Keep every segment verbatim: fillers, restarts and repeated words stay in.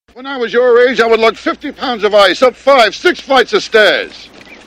When I was your age, I would lug fifty pounds of ice up five, six flights of stairs.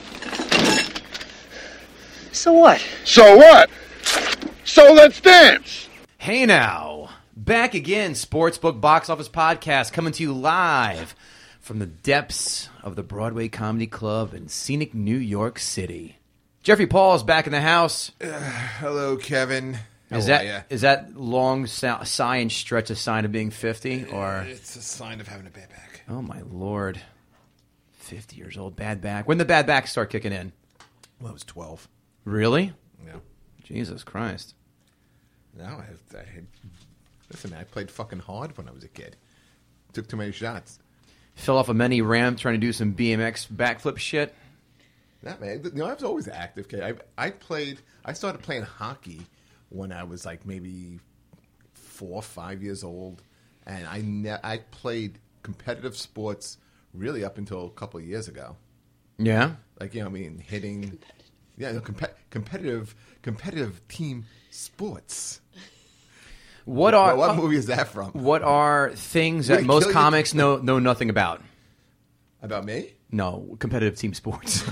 So what? So what? So let's dance. Hey now, back again, Sportsbook Box Office Podcast, coming to you live from the depths of the Broadway Comedy Club in scenic New York City. Jeffrey Paul is back in the house. Uh, hello, Kevin. How Is that is that long sigh and stretch a sign of being fifty, or it's a sign of having a bad back? Oh my lord, fifty years old, bad back. When did the bad back start kicking in? Well, I was twelve. Really? Yeah. Jesus Christ. No, I, I listen. Man, I played fucking hard when I was a kid. Took too many shots. Fell off a mini ramp trying to do some B M X backflip shit. That man, you know, I was always active. Kid, I I played. I started playing hockey when I was like maybe four, five years old, and I ne- I played competitive sports really up until a couple of years ago. Yeah, like you know, I mean, hitting, yeah, no, comp- competitive, competitive team sports. What are what, what movie is that from? What are things that Wait, most kill comics you? know know nothing about? About me? No, competitive team sports.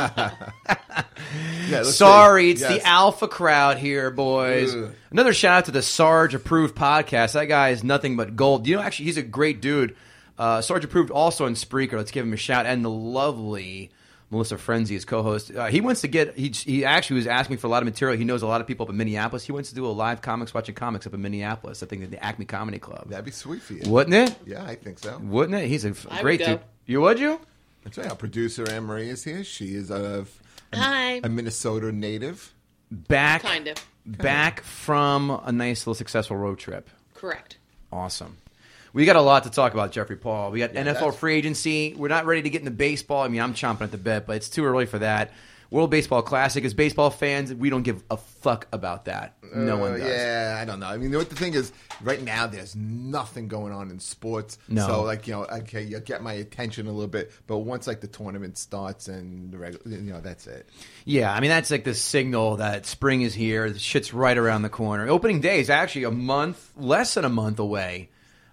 Yeah, Sorry, say, it's yes. the alpha crowd here, boys. Ugh. Another shout out to the Sarge Approved podcast. That guy is nothing but gold. You know, actually, he's a great dude. Uh, Sarge Approved also on Spreaker. Let's give him a shout. And the lovely Melissa Frenzy, his co-host. Uh, he wants to get. He he actually was asking for a lot of material. He knows a lot of people up in Minneapolis. He wants to do a live comics watching comics up in Minneapolis. I think at the Acme Comedy Club. That'd be sweet for you, wouldn't it? Yeah, I think so. Wouldn't it? He's a f- I great would go. dude. You would you? That's right. Our producer Anne Marie is here. She is a, a, Hi. a Minnesota native. Back, Kind of. back from a nice little successful road trip. Correct. Awesome. We got a lot to talk about, Jeffrey Paul. We got Yeah, N F L that's- free agency. We're not ready to get into baseball. I mean, I'm chomping at the bit, but it's too early for that. World Baseball Classic. As baseball fans, we don't give a fuck about that. No Uh, one does. Yeah, I don't know. I mean, what the thing is, right now there's nothing going on in sports. No. So, like, you know, okay, you get my attention a little bit, but once like the tournament starts and the regular, you know, that's it. Yeah, I mean, that's like the signal that spring is here. The shit's right around the corner. Opening day is actually a month, less than a month away.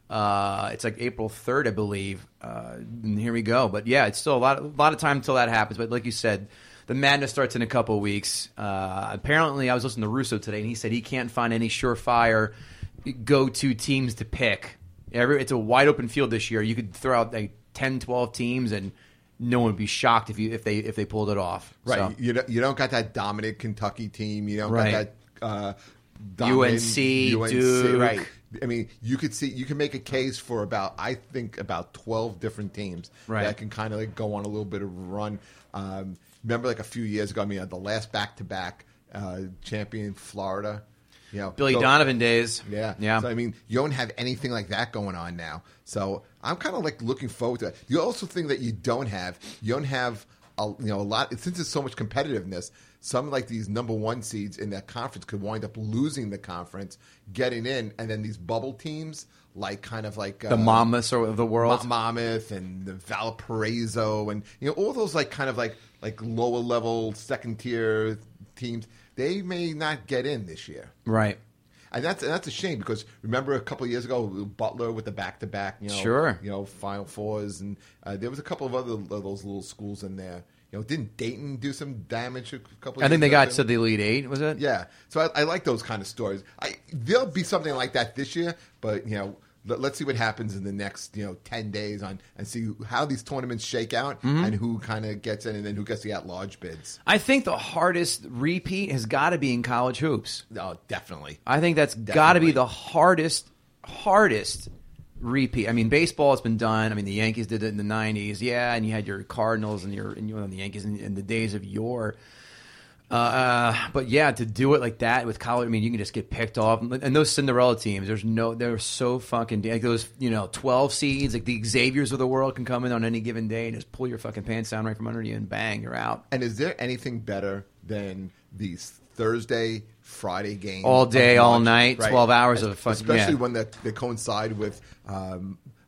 Uh, it's like April third, I believe. Uh, and here we go. But yeah, it's still a lot, a lot of time until that happens. But like you said, the madness starts in a couple of weeks. Uh, apparently, I was listening to Russo today, and he said he can't find any surefire go-to teams to pick. Every, it's a wide-open field this year. You could throw out like ten, twelve teams, and no one would be shocked if you if they if they pulled it off. Right. So, You don't, you don't got that dominant Kentucky team. You don't Right. got that uh, U dominant N C, Duke. Right. I mean, you could see you can make a case for about I think about twelve different teams Right. that can kind of like go on a little bit of a run. Um, remember, like a few years ago, I mean, the last back-to-back uh, champion, Florida. You know, Billy so- Donovan days. Yeah, Yeah. So I mean, you don't have anything like that going on now. So I'm kind of like looking forward to it. The also thing that you don't have, you don't have a, you know a lot since there's so much competitiveness. Some like these number one seeds in that conference could wind up losing the conference, getting in, and then these bubble teams like kind of like The uh, Monmouths of the world. Mo- Monmouth and the Valparaiso and you know all those like kind of like like lower level second tier teams. They may not get in this year. Right. And that's and that's a shame because remember a couple of years ago Butler with the back to back, you know, Sure. you know, Final Fours, and uh, there was a couple of other of those little schools in there. You know, didn't Dayton do some damage a couple? I of think they years got ago? to the Elite Eight, was it? Yeah, so I, I like those kind of stories. I there'll be something like that this year, but you know, let, let's see what happens in the next you know ten days on and see how these tournaments shake out Mm-hmm. and who kind of gets in and then who gets the at large bids. I think the hardest repeat has got to be in college hoops. Oh, definitely. I think that's got to be Definitely. the hardest, hardest repeat. I mean, baseball has been done. I mean, the Yankees did it in the nineties, yeah, and you had your Cardinals and your and you know, the Yankees in, in the days of yore. Uh, but yeah, to do it like that with college, I mean, you can just get picked off. And those Cinderella teams, there's no, they're so fucking like those, you know, twelve seeds, like the Xaviers of the world can come in on any given day and just pull your fucking pants down right from under you and bang, you're out. And is there anything better than these Thursday, Friday games? All day, of all March? night, Right. twelve hours of fucking- Especially yeah. when they, they coincide with um,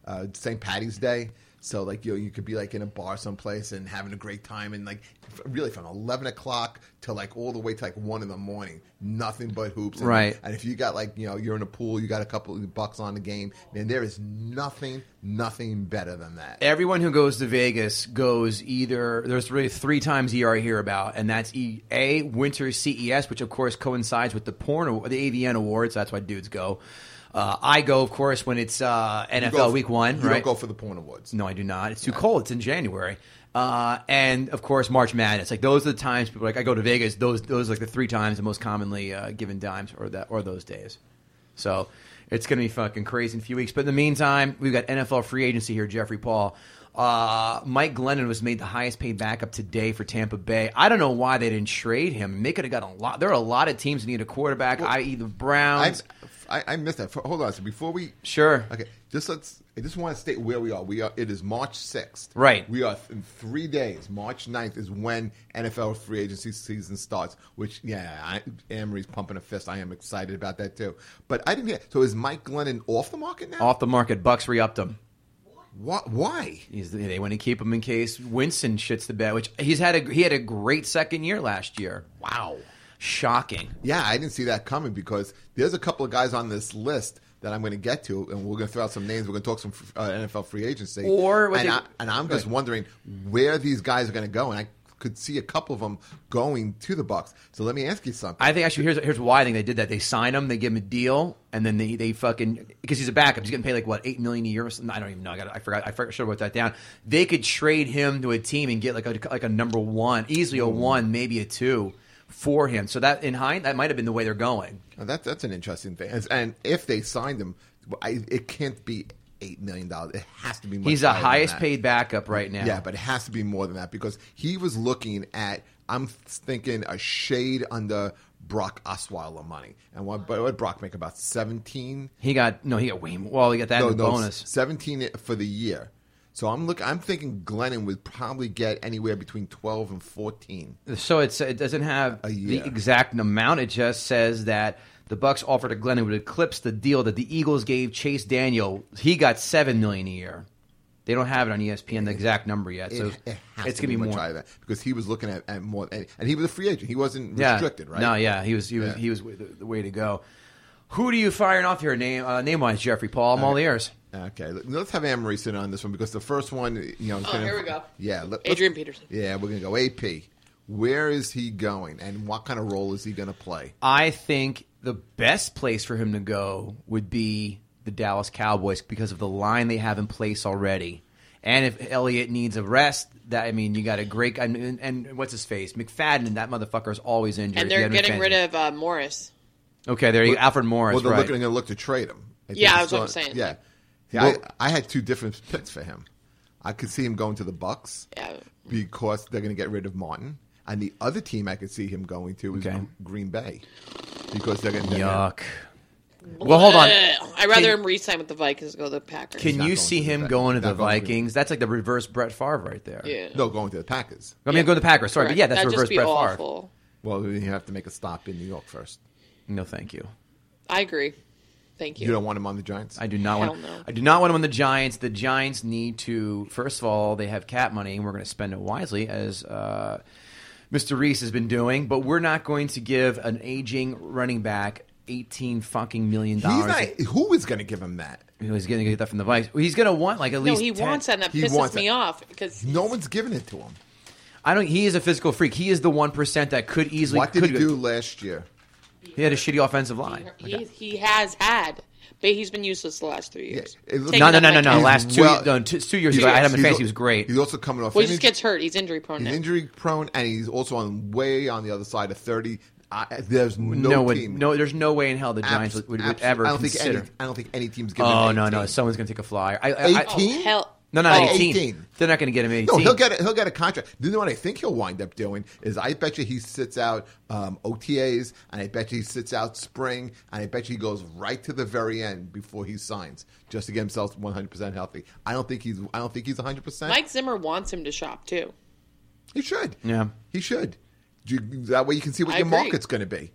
uh, Saint Patty's Day. So, like, you know, you could be, like, in a bar someplace and having a great time. And, like, f- really from eleven o'clock to, like, all the way to, like, one in the morning. Nothing but hoops. And, Right. And if you got, like, you know, you're in a pool, you got a couple of bucks on the game, man, there is nothing, nothing better than that. Everyone who goes to Vegas goes either there's really three times a year I hear about, and that's e, a Winter C E S, which of course coincides with the porn, the A V N Awards. That's why dudes go. Uh, I go, of course, when it's uh, N F L You go for- Week One. You right? don't go for the porn awards. No, I do not. It's too cold. It's in January. Uh, and of course, March Madness. Like those are the times people are like I go to Vegas. Those those are like the three times the most commonly uh, given dimes or that or those days. So it's going to be fucking crazy in a few weeks. But in the meantime, we've got N F L free agency here. Jeffrey Paul, uh, Mike Glennon was made the highest paid backup today for Tampa Bay. I don't know why they didn't trade him. They could have got a lot. There are a lot of teams that need a quarterback. Well, that is, the Browns. I, I missed that. Hold on. So before we Sure. Okay, just let's. I just want to state where we are. We are. It is March sixth. Right. We are in three days. March ninth is when N F L free agency season starts. Which, yeah, I, Amory's pumping a fist. I am excited about that too. But I didn't hear. So is Mike Glennon off the market now? Off the market. Bucks re-upped him. What? Why? He's, they want to keep him in case Winston shits the bed, which he's had a he had a great second year last year. Wow. Shocking. Yeah, I didn't see that coming because there's a couple of guys on this list that I'm going to get to, and we're going to throw out some names. We're going to talk some uh, N F L free agency. Or what and, they- I, and I'm just wondering where these guys are going to go, and I could see a couple of them going to the Bucks. So let me ask you something. I think actually here's here's why I think they did that. They sign him, they give him a deal, and then they, they fucking because he's a backup. He's getting paid like what eight million a year or something. I don't even know. I got I forgot. I forgot, should have wrote that down. They could trade him to a team and get like a like a number one, easily a one, maybe a two for him. So that in hind that might have been the way they're going. Now, that, that's an interesting thing. And, and if they signed him, I, it can't be eight million dollars. It has to be much He's the higher than highest that. paid backup right now. Yeah, but it has to be more than that because he was looking at, I'm thinking, a shade under Brock Osweiler money. And what, but what did Brock make? About seventeen? he got no. He got way more. Well, he got that No, in the no, bonus. seventeen for the year. So I'm look. I'm thinking Glennon would probably get anywhere between twelve and fourteen. So it's it doesn't have A the year. exact amount. It just says that the Bucks offered to Glennon would eclipse the deal that the Eagles gave Chase Daniel. He got seven million a year. They don't have it on E S P N the exact number yet, so It, it has it's to gonna be much more. higher than that because he was looking at, at more, and, and he was a free agent. He wasn't Yeah. restricted, right? No, yeah, he was. He was. Yeah. He was the, the way to go. Who do you firing off here? Name uh, name wise, Jeffrey Paul. I'm all ears. Okay, let's have Anne-Marie sit on this one because the first one, you know, is Oh, gonna, here we go. Yeah, let, Adrian let's- Peterson. Yeah, we're gonna go A P. Where is he going, and what kind of role is he going to play? I think the best place for him to go would be the Dallas Cowboys because of the line they have in place already. And if Elliott needs a rest, that I mean, you got a great and, and, and what's his face, McFadden, and that motherfucker is always injured. And He they're had getting McFadden. rid of uh, Morris. Okay, there you go. Alfred Morris. Well, they're right. looking to look to trade him. I think Yeah, it's that's what I'm still- saying. Yeah, See, Well- I, I had two different picks for him. I could see him going to the Bucks Yeah. because they're going to get rid of Martin, and the other team I could see him going to is Okay. Green Bay because they're going to Yuck. Well, hold on. Ugh. I'd rather Can- him re-sign with the Vikings and go to the Packers. Can not you going see to the him Packers. going to the Not going to the- Vikings? That's like the reverse Brett Favre right there. yeah. No, going to the Packers. I mean, go to the Packers. Sorry, but Correct. yeah, that's That'd reverse just be Brett Favre. awful. Well, you have to make a stop in New York first. No, thank you. I agree. Thank you. You don't want him on the Giants? I do not Hell want. no. I do not want him on the Giants. The Giants need to. First of all, they have cap money, and we're going to spend it wisely, as uh, Mister Reese has been doing. But we're not going to give an aging running back eighteen fucking million He's dollars. not. Who is going to give him that? He's going to get that from the Vikings. He's going to want like at no, least. he ten. wants that, and that He pisses wants me it. off because No one's giving it to him. I don't. He is a physical freak. He is the one percent that could easily. What did could, he do last year? He had a shitty offensive line. he, he has had, but he's been useless the last three years. Yeah, it looks- Taking No, no, up no, my no, no. time. He's Last two, well- no, two, two years Two ago, I had him in years. fantasy. al- He was great. He's also coming off. Well, he just injury- gets hurt. He's injury prone He's now. injury prone, and he's also on way on the other side of thirty. I, there's no, no, one- team. no, there's no way in hell the Abs- Giants would, would, would abs- ever I don't consider. think any. I don't think any team's giving. Oh him no, eighteen. no, someone's going to take a flyer. I, I, I, eighteen? Oh, hell. no, not Oh. eighteen. eighteen. They're not going to get him eighteen. No, he'll get a, he'll get a contract. You know what I think he'll wind up doing is I bet you he sits out um, O T As, and I bet you he sits out spring, and I bet you he goes right to the very end before he signs, just to get himself one hundred percent healthy. I don't think he's I don't think he's one hundred percent. Mike Zimmer wants him to shop too. He should. Yeah. He should. You- That way you can see what I your agree. market's going to be.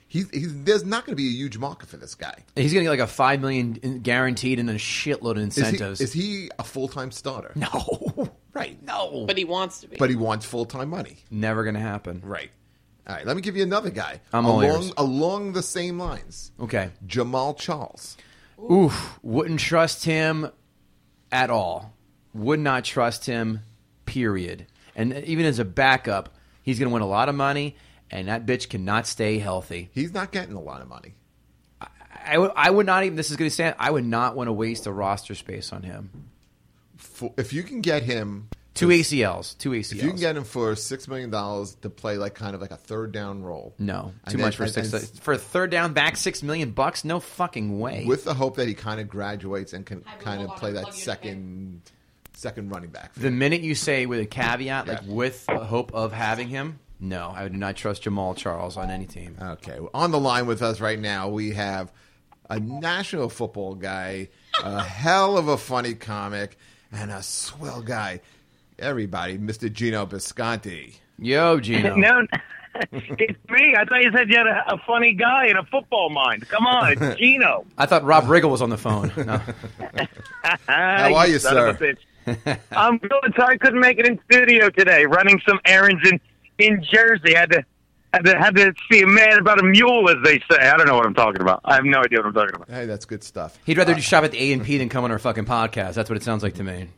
He's, he's, there's not going to be a huge market for this guy. He's going to get like a five million dollars guaranteed and a shitload of incentives. Is he, is he a full-time starter? No. Right. No. But he wants to be. But he wants full-time money. Never going to happen. Right. All right, let me give you another guy. I'm all along, ears. along the same lines. Okay. Jamal Charles. Oof. Wouldn't trust him at all. Would not trust him, period. And even as a backup, he's going to win a lot of money, and that bitch cannot stay healthy. He's not getting a lot of money. I, I, would, I would not even, this is going to stand, I would not want to waste a roster space on him. For, if you can get him... Two A C Ls. Two A C Ls. If you can get him for six million dollars to play like kind of like a third down role. No. Too And much then- for and- six. and- For a third down back, six million bucks? No fucking way. With the hope that he kind of graduates and can Hi, Boo, kind of hold on, play I'll that plug you in, second second running back. The minute you say with a caveat, like Yeah. with the hope of having him, no, I would not trust Jamal Charles on any team. Okay, well, on the line with us right now, we have a national football guy, a hell of a funny comic, and a swell guy. Everybody, Mister Gino Bisconti. Yo, Gino. No, it's me. I thought you said you had a, a funny guy in a football mind. Come on, it's Gino. I thought Rob Riggle was on the phone. No. How are you, son sir? of a bitch. I'm good. Sorry I couldn't make it in studio today. Running some errands in, in Jersey. Had to, had to had to see a man about a mule, as they say. I don't know what I'm talking about. I have no idea what I'm talking about. Hey, that's good stuff. He'd rather just shop at the A and P than come on our fucking podcast. That's what it sounds like to me.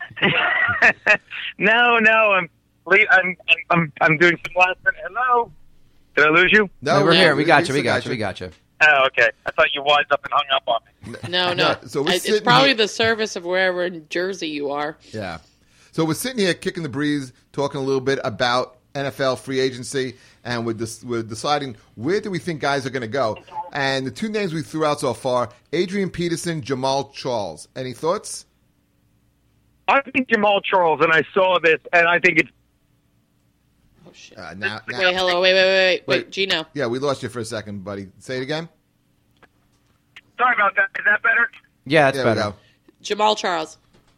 no, no. I'm, I'm, I'm, I'm doing some last minute. Hello. Did I lose you? No, Hey, we're here. We got you. still We got you. We got you. Oh, okay. I thought you wised up and hung up on me. No, no. No, so we're I- it's sitting probably here- the service of wherever in Jersey you are. Yeah. So we're sitting here kicking the breeze, talking a little bit about N F L free agency, and we're, dis- we're deciding where do we think guys are going to go. And the two names we threw out so far, Adrian Peterson, Jamal Charles. Any thoughts? I think Jamal Charles, and I saw this, and I think it's Oh, shit. Uh, now, now, Wait, hello. Wait, wait, wait, wait. Wait. Wait, Gino. Yeah, we lost you for a second, buddy. Say it again. sorry about that. Is that better? Yeah, that's There we better. go. Jamal Charles.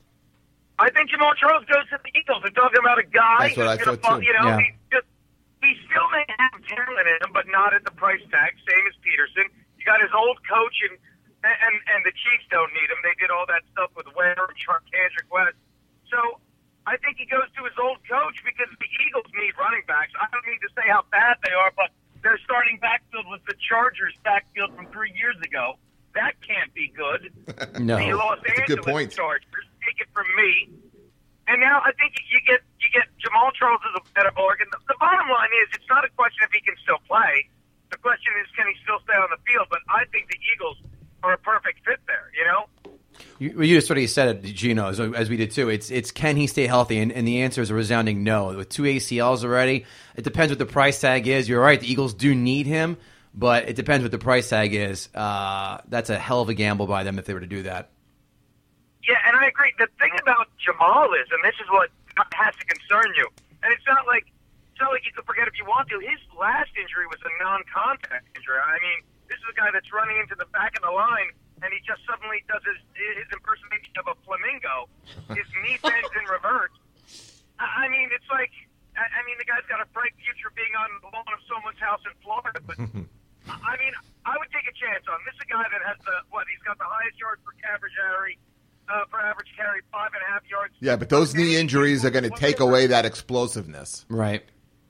I think Jamal Charles goes to the Eagles. They're talking about a guy That's what I who's going to, thought, too. you know, Yeah. he just he still may have talent in him, but not at the price tag. Same as Peterson. You got his old coach, and and and the Chiefs don't need him. They did all that stuff with Ware and Charkandrick West. So I think he goes to his old coach because the Eagles need running backs. I don't mean to say how bad they are, but their starting backfield was the Chargers backfield from three years ago. That can't be good. No. The Los That's a good Angeles point. Chargers, take it from me. And now I think you get you get Jamal Charles as a better bargain. The, the bottom line is it's not a question if he can still play. The question is can he still stay on the field? But I think the Eagles are a perfect fit there. You know. You, well, you just sort of said it, Gino, as, as we did too. It's it's can he stay healthy? And, and the answer is a resounding no. With two A C Ls already, it depends what the price tag is. You're right, the Eagles do need him, but it depends what the price tag is. Uh, that's a hell of a gamble by them if they were to do that. Yeah, and I agree. The thing about Jamal is, and this is what has to concern you, and it's not like it's not like you can forget if you want to. His last injury was a non-contact injury. I mean, this is a guy that's running into the back of the line, and he just suddenly does his his impersonation of a flamingo. His knee bends in reverse. I I mean, it's like I I mean, the guy's got a bright future being on the lawn of someone's house in Florida, but. I mean, I would take a chance on him. This is a guy that has the what? He's got the highest yards per average carry, uh, per average carry, five and a half yards. Yeah, but those knee injuries are going to take away that explosiveness. Right.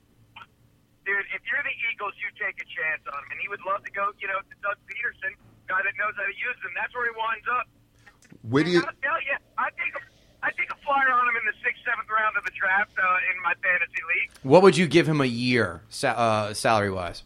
Dude, if you're the Eagles, you take a chance on him, and he would love to go, you know, to Doug Peterson, guy that knows how to use him. That's where he winds up. Where do you? And I'll tell you, I think I take a flyer on him in the sixth, seventh round of the draft uh, in my fantasy league. What would you give him a year, sa- uh, salary wise?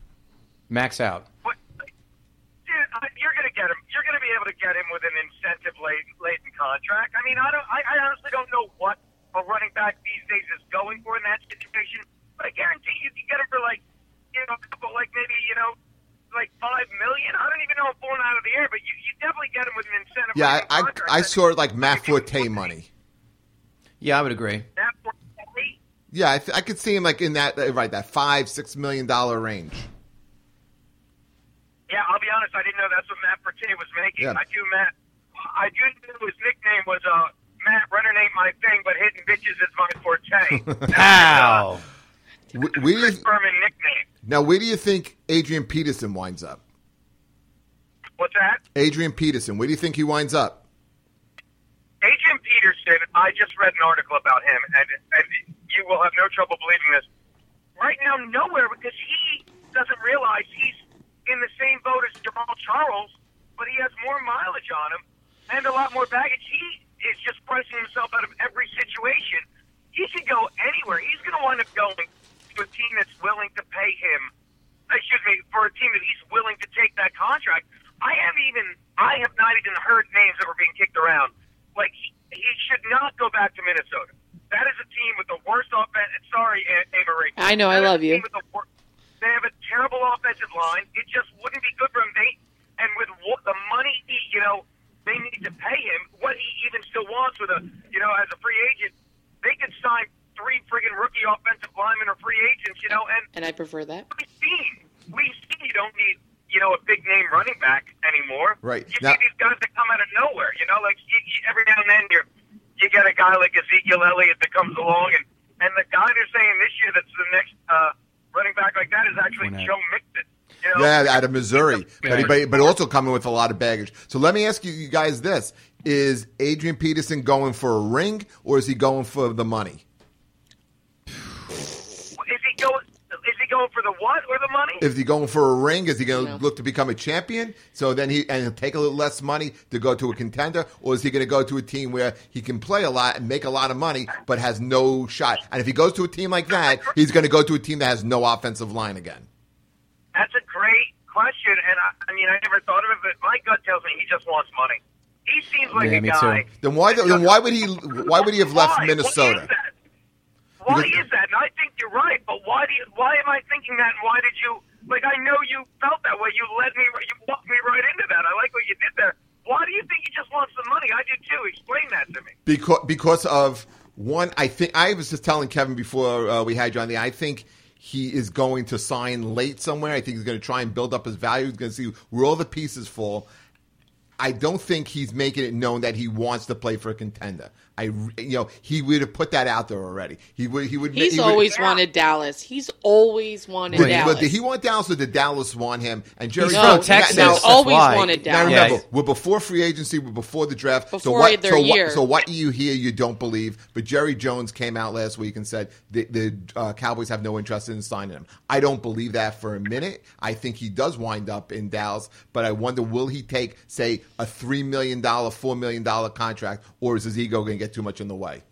Max out. But, dude, I, you're going to get him. You're going to be able to get him with an incentive laden, laden contract. I mean, I don't. I, I honestly don't know what a running back these days is going for in that situation. But I guarantee you can get him for like, you know, a couple, like maybe you know, like five million. I don't even know if pulling out of the air, but you, you definitely get him with an incentive. Yeah, laden I contract. I, I saw it like Matt Forte money. Yeah, I would agree. That for- Yeah, I, th- I could see him like in that uh, right that five six million dollar range. Yeah, I'll be honest. I didn't know that's what Matt Forte was making. Yeah. I do, Matt. I do know his nickname was uh, Matt. Running ain't my thing, but hitting bitches is my forte. Pow. We, we Chris Berman nickname. Now, where do you think Adrian Peterson winds up? What's that? Adrian Peterson. Where do you think he winds up? Adrian Peterson, I just read an article about him, and, and you will have no trouble believing this. Right now, nowhere, because he doesn't realize he's in the same boat as Jamal Charles, but he has more mileage on him and a lot more baggage. He is just pricing himself out of every situation. He could go anywhere. He's going to wind up going to a team that's willing to pay him, excuse me, for a team that he's willing to take that contract. I haven't even, I have not even heard names that were being kicked around. Like, he, he should not go back to Minnesota. That is a team with the worst offense. Sorry, Ava Ray. I know, I That is love a you. team with the wor- They have a terrible offensive line. It just wouldn't be good for him. They, and with what, the money, he, you know, they need to pay him, what he even still wants with a, you know, as a free agent, they could sign three friggin' rookie offensive linemen or free agents, you know, and And I prefer that. we've seen, we've seen you don't need, you know, a big name running back anymore. Right. You Now- see these guys that come out of nowhere, you know, like you, you, every now and then you're, you get a guy like Ezekiel Elliott that comes along, and, and the guy they're saying this year that's the next uh, running back like that is actually Fournette. Joe Mixon. You know? Yeah, out of Missouri, but, Yeah. but but also coming with a lot of baggage. So let me ask you, you guys this: is Adrian Peterson going for a ring, or is he going for the money? Is he going? Is he going for the what or the money? Is he going for a ring? Is he going to No. look to become a champion? So then he and he'll take a little less money to go to a contender, or is he going to go to a team where he can play a lot and make a lot of money, but has no shot? And if he goes to a team like that, he's going to go to a team that has no offensive line again. That's a great question, and I, I mean, I never thought of it, but my gut tells me he just wants money. He seems like Yeah, a me guy. too. Then why? that Then doesn't- why would he? Why would he have left Why? Minnesota? Why is that? Why Because- is that? And I think you're right, but why do you, why am I thinking that? And why did you? Like, I know you felt that way. You led me. You walked me right into that. I like what you did there. Why do you think he just wants the money? I do too. Explain that to me. Because because of one, I think I was just telling Kevin before uh, we had you on the. I think he is going to sign late somewhere. I think he's going to try and build up his value. He's going to see where all the pieces fall. I don't think he's making it known that he wants to play for a contender. I, you know, he would have put that out there already. He would. He would. He's he would, always wanted Dallas. He's always wanted Did, Dallas. but did he want Dallas or did Dallas want him? And Jerry He's No, from Texas. Now, He's that's always why. wanted now Dallas. remember, Yeah. we're before free agency, we're before the draft. so Before what? their So year. what? So what you hear, you don't believe. But Jerry Jones came out last week and said the, the uh, Cowboys have no interest in signing him. I don't believe that for a minute. I think he does wind up in Dallas, but I wonder will he take, say, a three million dollar, four million dollar contract, or is his ego going to get too much in the way?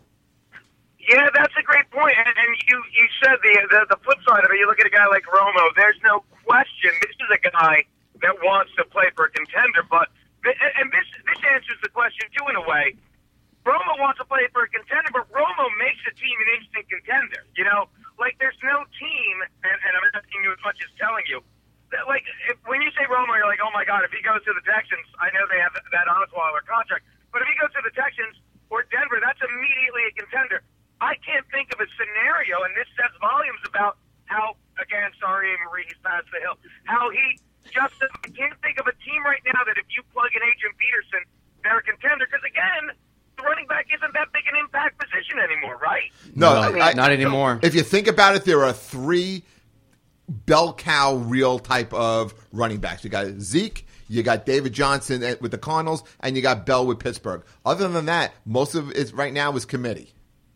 Yeah, that's a great point. And, and you, you said the, the the flip side of it. You look at a guy like Romo. There's no question. This is a guy that wants to play for a contender. But and this this answers the question too in a way. Romo wants to play for a contender, but Romo makes a team an instant contender. You know, like there's no team, and, and I'm asking you as much as telling you. That, like if, when you say Romo, you're like, oh my God, if he goes to the Texans, I know they have that Osweiler contract, but if he goes to the Texans or Denver, that's immediately a contender. I can't think of a scenario, and this says volumes about how, again, sorry, Marie, he's past the hill, how he just, I can't think of a team right now that if you plug in Adrian Peterson, they're a contender, because again, the running back isn't that big an impact position anymore, right? No, No, I- not anymore. If you think about it, there are three bell cow real type of running backs. You got Zeke, you got David Johnson with the Cardinals, and you got Bell with Pittsburgh. Other than that, most of it right now is committee.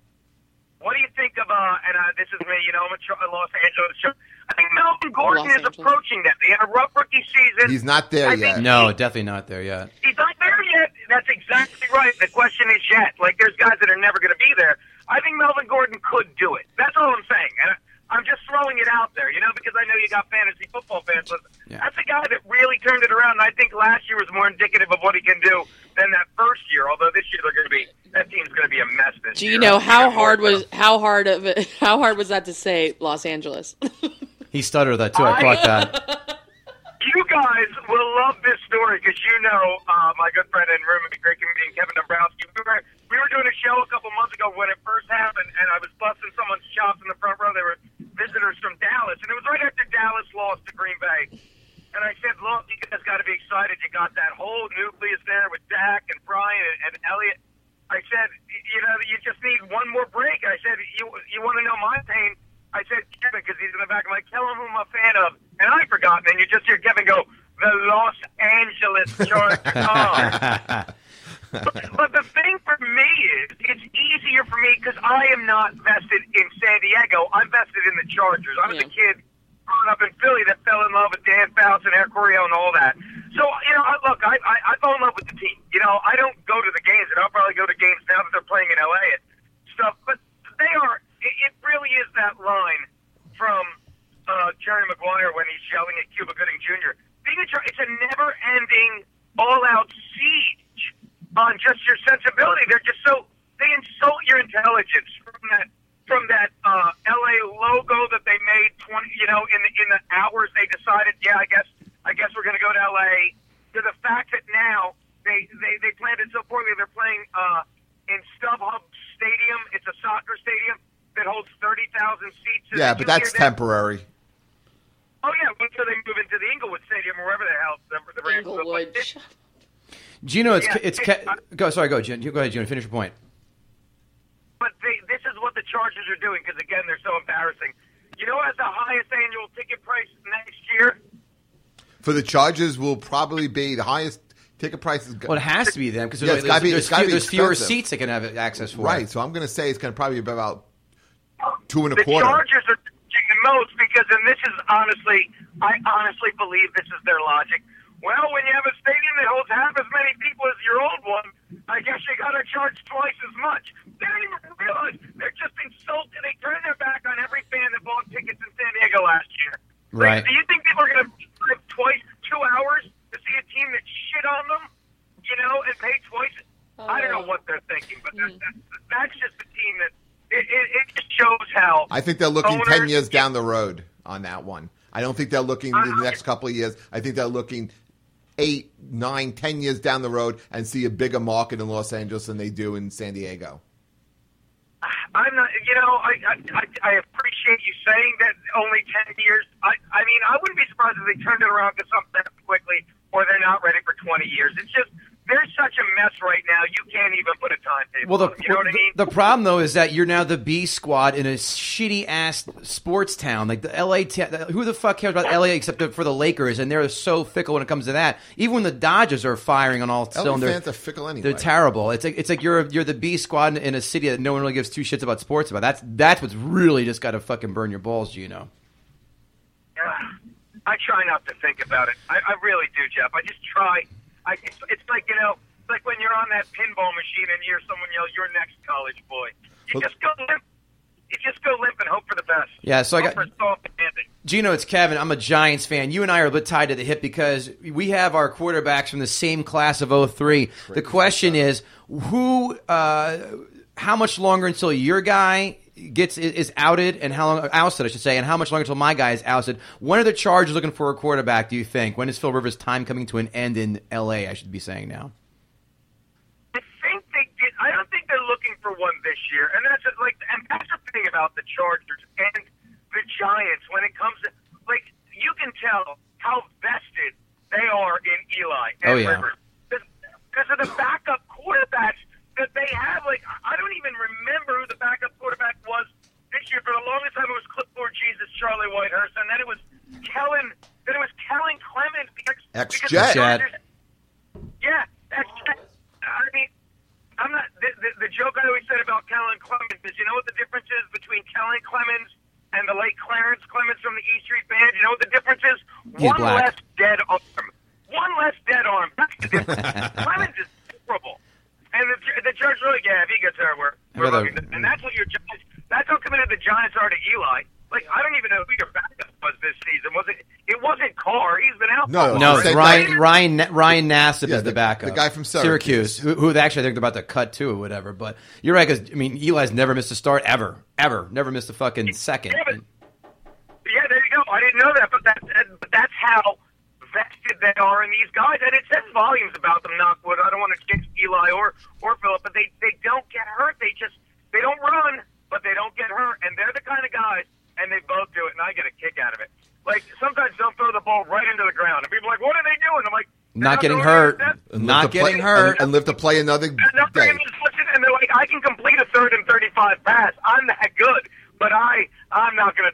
What do you think of, uh, and uh, this is me, you know, I'm a Ch- a Los Angeles show. I think Melvin Gordon Los is Angeles. approaching that. They had a rough rookie season. He's not there I yet. think No, he- definitely not there yet. He's not there yet. That's exactly right. The question is yet. Like, there's guys that are never going to be there. I think Melvin Gordon could do it. That's all I'm saying. And I, I'm just throwing it out there, you know, because I know you got fantasy football fans. But Yeah. that's a guy that really turned it around. And I think last year was more indicative of what he can do than that first year. Although this year they're going to be, that team's going to be a mess this Do year. you know I how think hard more- was how hard of it, how hard was that to say Los Angeles? He stuttered that too. I caught that. You guys will love this story because you know uh, my good friend and roommate, great comedian Kevin Dombrowski. We were we were doing a show a couple months ago when it first happened, and I was busting someone's chops in the front row. They were visitors from Dallas, and it was right after Dallas lost to Green Bay. And I said, "Look, you guys got to be excited. You got that whole nucleus there with Dak and Brian and, and Elliott." I said, "You know, you just need one more break." I said, "You you want to know my pain? I said Kevin because he's in the back. I'm like, tell him who I'm a fan of. And I forgot. And you just hear Kevin go, the Los Angeles Chargers. but, but the thing for me is, it's easier for me because I am not vested in San Diego. I'm vested in the Chargers. I was Yeah. a kid growing up in Philly that fell in love with Dan Fouts and Eric Coryell and all that. So, you know, I- look, I, I, I fell in love with the team. You know, I don't go to the games, and I'll probably go to games now that they're playing in L A and stuff. But they are, it, it really is that line from uh, Jerry Maguire when he's yelling at Cuba Gooding Junior Being a Char- it's a never-ending, all-out siege on just your sensibility. They're just so, they insult your intelligence from that from that uh, L A logo that they made twenty, you know, in the in the hours they decided, yeah, I guess I guess we're going to go to L A. To the fact that now they they, they planned it so poorly, they're playing uh, in StubHub Stadium. It's a soccer stadium that holds thirty thousand seats. Yeah, Did but you that's hear that? temporary. Oh yeah, until they move into the Inglewood Stadium or wherever the hell the, the Rams live. Inglewood. But it's- Gino, it's Yeah, it's it- Ke- I- go. Sorry, go. Gino. Go ahead, Gino. Finish your point. But they, this is what the Chargers are doing because, again, they're so embarrassing. You know what has the highest annual ticket price next year? For the Chargers, will probably be the highest ticket prices. Well, it has to be them because Yeah, there's, it's gotta be- there's, it's gotta few- be there's fewer expensive. seats they can have access for. Right, so I'm going to say it's going to probably be about two and a The quarter. Chargers are charging the most because, and this is honestly, I honestly believe this is their logic. Well, when you have a stadium that holds half as many people as your old one, I guess you got to charge twice as much. They don't even realize they're just insulted. They turn their back on every fan that bought tickets in San Diego last year. Right. Like, do you think people are going to drive twice, two hours to see a team that shit on them, you know, and pay twice? I don't know what they're thinking, but that, that, that's just the team that it, it, it just shows how. I think they're looking ten owners- years down the road on that one. I don't think they're looking in the next couple of years. I think they're looking eight, nine, ten years down the road and see a bigger market in Los Angeles than they do in San Diego. I'm not, you know, I, I I I appreciate you saying that only ten years. I I mean, I wouldn't be surprised if they turned it around to something quickly, or they're not ready for twenty years. It's just they're such a mess right now. You can't even put a timetable. Well, the, on them, you know what I the, mean? the problem though is that you're now the B squad in a shitty ass sports town like the L A. T- who the fuck cares about L A except for the Lakers? And they're so fickle when it comes to that. Even when the Dodgers are firing on all L A cylinders, fans are fickle anyway. they're terrible. It's like it's like you're you're the B squad in a city that no one really gives two shits about sports about. That's that's what's really just got to fucking burn your balls, Gino. Yeah. I try not to think about it. I, I really do, Jeff. I just try. I, it's, it's like, you know, it's like when you're on that pinball machine and you hear someone yell, "You're next, college boy." You Well- just go limp. You just go limp and hope for the best. Yeah, so I Hope got- for soft landing. Gino, it's Kevin. I'm a Giants fan. You and I are a bit tied to the hip because we have our quarterbacks from the same class of oh three. The question is, who, uh, how much longer until your guy gets is outed, and how long ousted, I should say, and how much longer until my guy is ousted? When are the Chargers looking for a quarterback? Do you think? When is Phil Rivers' time coming to an end in L A? I should be saying now. I think they did. I don't think they're looking for one this year, and that's like, and that's the thing about the Chargers and the Giants when it comes to, like, you can tell how vested they are in Eli and Oh, yeah. Rivers because of the backup quarterbacks that they have. Like, I don't even remember who the backup quarterback was this year. For the longest time, it was Clipboard Jesus, Charlie Whitehurst, and then it was Kellen. Then it was Kellen Clemens. Because, because Ex-Jet. the Chargers- Yeah, ex-Jet. I mean, I'm not. The, the, the joke I always said about Kellen Clemens is, you know what the difference is between Kellen Clemens and the late Clarence Clemens from the E Street Band? You know what the difference is? He's One black. less dead arm. One less dead arm. That's the difference. Clemens is terrible. And the, the judge really, yeah, if he gets hurt, we're, we're Rather- lucky. And that's what your Giants, that's how committed the Giants are to Eli. Like, I don't even know who your backup was this season. Was it? It wasn't Carr. He's been out. No, for a No, while. it's Same Ryan guy. Ryan Ryan Nassib Yeah, is the, the- backup. the guy from Syracuse. who, who they actually I think they're about to cut too or whatever. But you're right because I mean Eli's never missed a start ever, ever, never missed a fucking second. Yeah, but- Yeah, there you go. I didn't know that, but that, that but that's how vested they are in these guys, and it says volumes about them. Knockwood. I don't want to jinx Eli or or Phillip, but they they don't get hurt. They just they don't run, but they don't get hurt, and they're the kind of guys, and they both do it, and I get a kick out of it. Like sometimes they'll throw the ball right into the ground, and people are like, "What are they doing?" I'm like, "They're Not getting throwing hurt. interceptions. And Not live to play- getting hurt. and, and live to play another They're not day. bringing interception, and they're like, I can complete a third and thirty-five pass. I'm that good, but I, I'm not going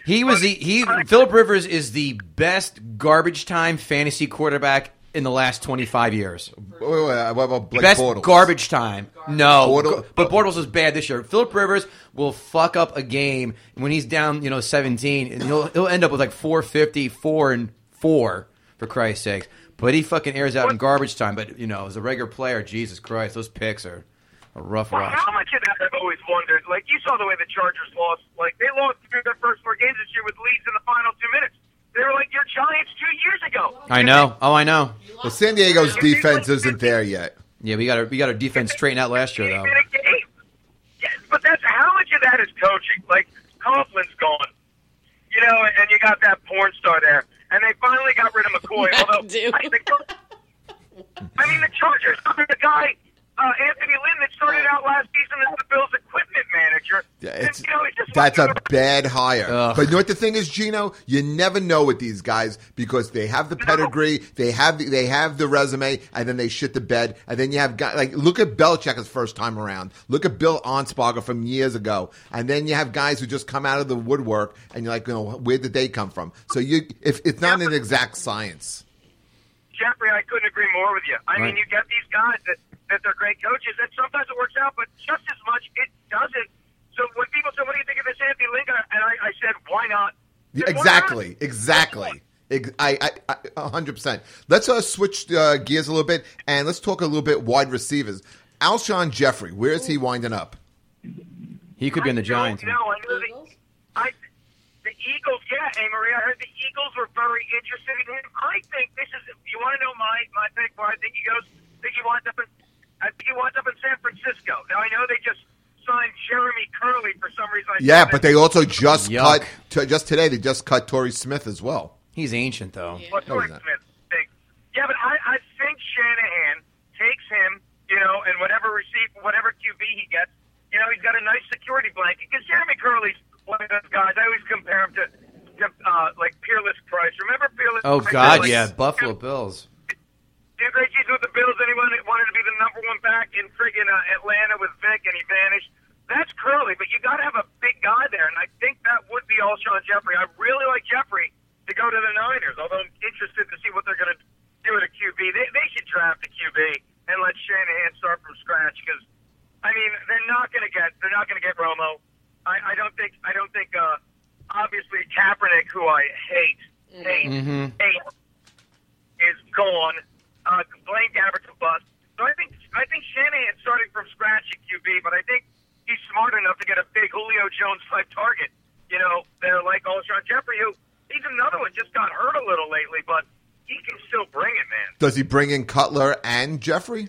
He was But- the he. Philip Rivers is the best garbage time fantasy quarterback in the last twenty-five years. Wait, wait, wait, what about Blake Best Bortles? garbage time. No, Bortles- but Bortles was bad this year. Philip Rivers will fuck up a game when he's down, you know, seventeen, and he'll he'll end up with like four fifty, four and four for Christ's sake. But he fucking airs out in garbage time. But you know, as a regular player, Jesus Christ, those picks are a rough Well, watch. how much of that I've always wondered. Like, you saw the way the Chargers lost. Like, they lost through their first four games this year with leads in the final two minutes. They were like your Giants two years ago. I know. Oh, I know. Well, San Diego's defense isn't there yet. Yeah, we got our we got our defense straightened out last year though. In a game. Yeah, but that's how much of that is coaching. Like, Coughlin's gone. You know, and you got that porn star there. And they finally got rid of McCoy. I although, do. I, think, I mean, the Chargers, I mean, the guy, uh, Anthony Lynn, that started out last season as the Bills' equipment manager. Yeah, it's, and, you know, it just that's a wasn't- bad hire. Ugh. But you know what the thing is, Gino? You never know with these guys because they have the pedigree, they have the, they have the resume, and then they shit the bed. And then you have guys like look at Belichick's first time around. Look at Bill Arnsparger from years ago. And then you have guys who just come out of the woodwork, and you're like, you know, where did they come from? So you, if it's not an exact science. Jeffrey, I couldn't agree more with you. I Right. mean, you get these guys that, that they're great coaches, and sometimes it works out, but just as much it doesn't. So when people say, what do you think of this Anthony Lynn guy? And I, I said, why not? Yeah, I said, "Why exactly, not?" exactly. Ex- I, I, I, a hundred percent. Let's uh, switch uh, gears a little bit and let's talk a little bit wide receivers. Alshon Jeffrey, where is he winding up? He could be in the Giants. No, I know the, Eagles? I, the Eagles, yeah, hey, Marie, I heard the Eagles were very interested in him. I think this is, you want to know my, my pick where I think he goes? I think he winds up in, I think he winds up in San Francisco. Now, I know they just signed Jeremy Curley for some reason. I Yeah, said but that- they also just Yuck. cut, t- just today, they just cut Torrey Smith as well. He's ancient though. What No, Torrey he's not. Smith big. Yeah, but I, I think Shanahan takes him, you know, and whatever receive, whatever Q B he gets, you know, he's got a nice security blanket. Because Jeremy Curley's one of those guys. I always compare him to, to uh, like Peerless Price. Remember Peerless? Oh Price? God, Like, yeah, Buffalo Bills. Did great season with the Bills. Anyone that wanted to be the number one back in friggin' uh, Atlanta with Vic, and he vanished. That's Curly, but you got to have a big guy there, and I think that would be Alshon Jeffrey. I really like Jeffrey to go to the Niners, although I'm interested to see what they're going to do at a Q B. They, they should draft a Q B and let Shanahan start from scratch because, I mean, they're not going to get they're not going to get Romo. I, I don't think I don't think uh, obviously Kaepernick, who I hate hate Mhm. hate, is gone. Uh, Blaine Gabbert's a bust. So I think I think Shanahan starting from scratch at Q B, but I think he's smart enough to get a big Julio Jones type target. You know, they're like Alshon Jeffrey, who he's another one, just got hurt a little lately, but he can still bring it, man. Does he bring in Cutler and Jeffrey?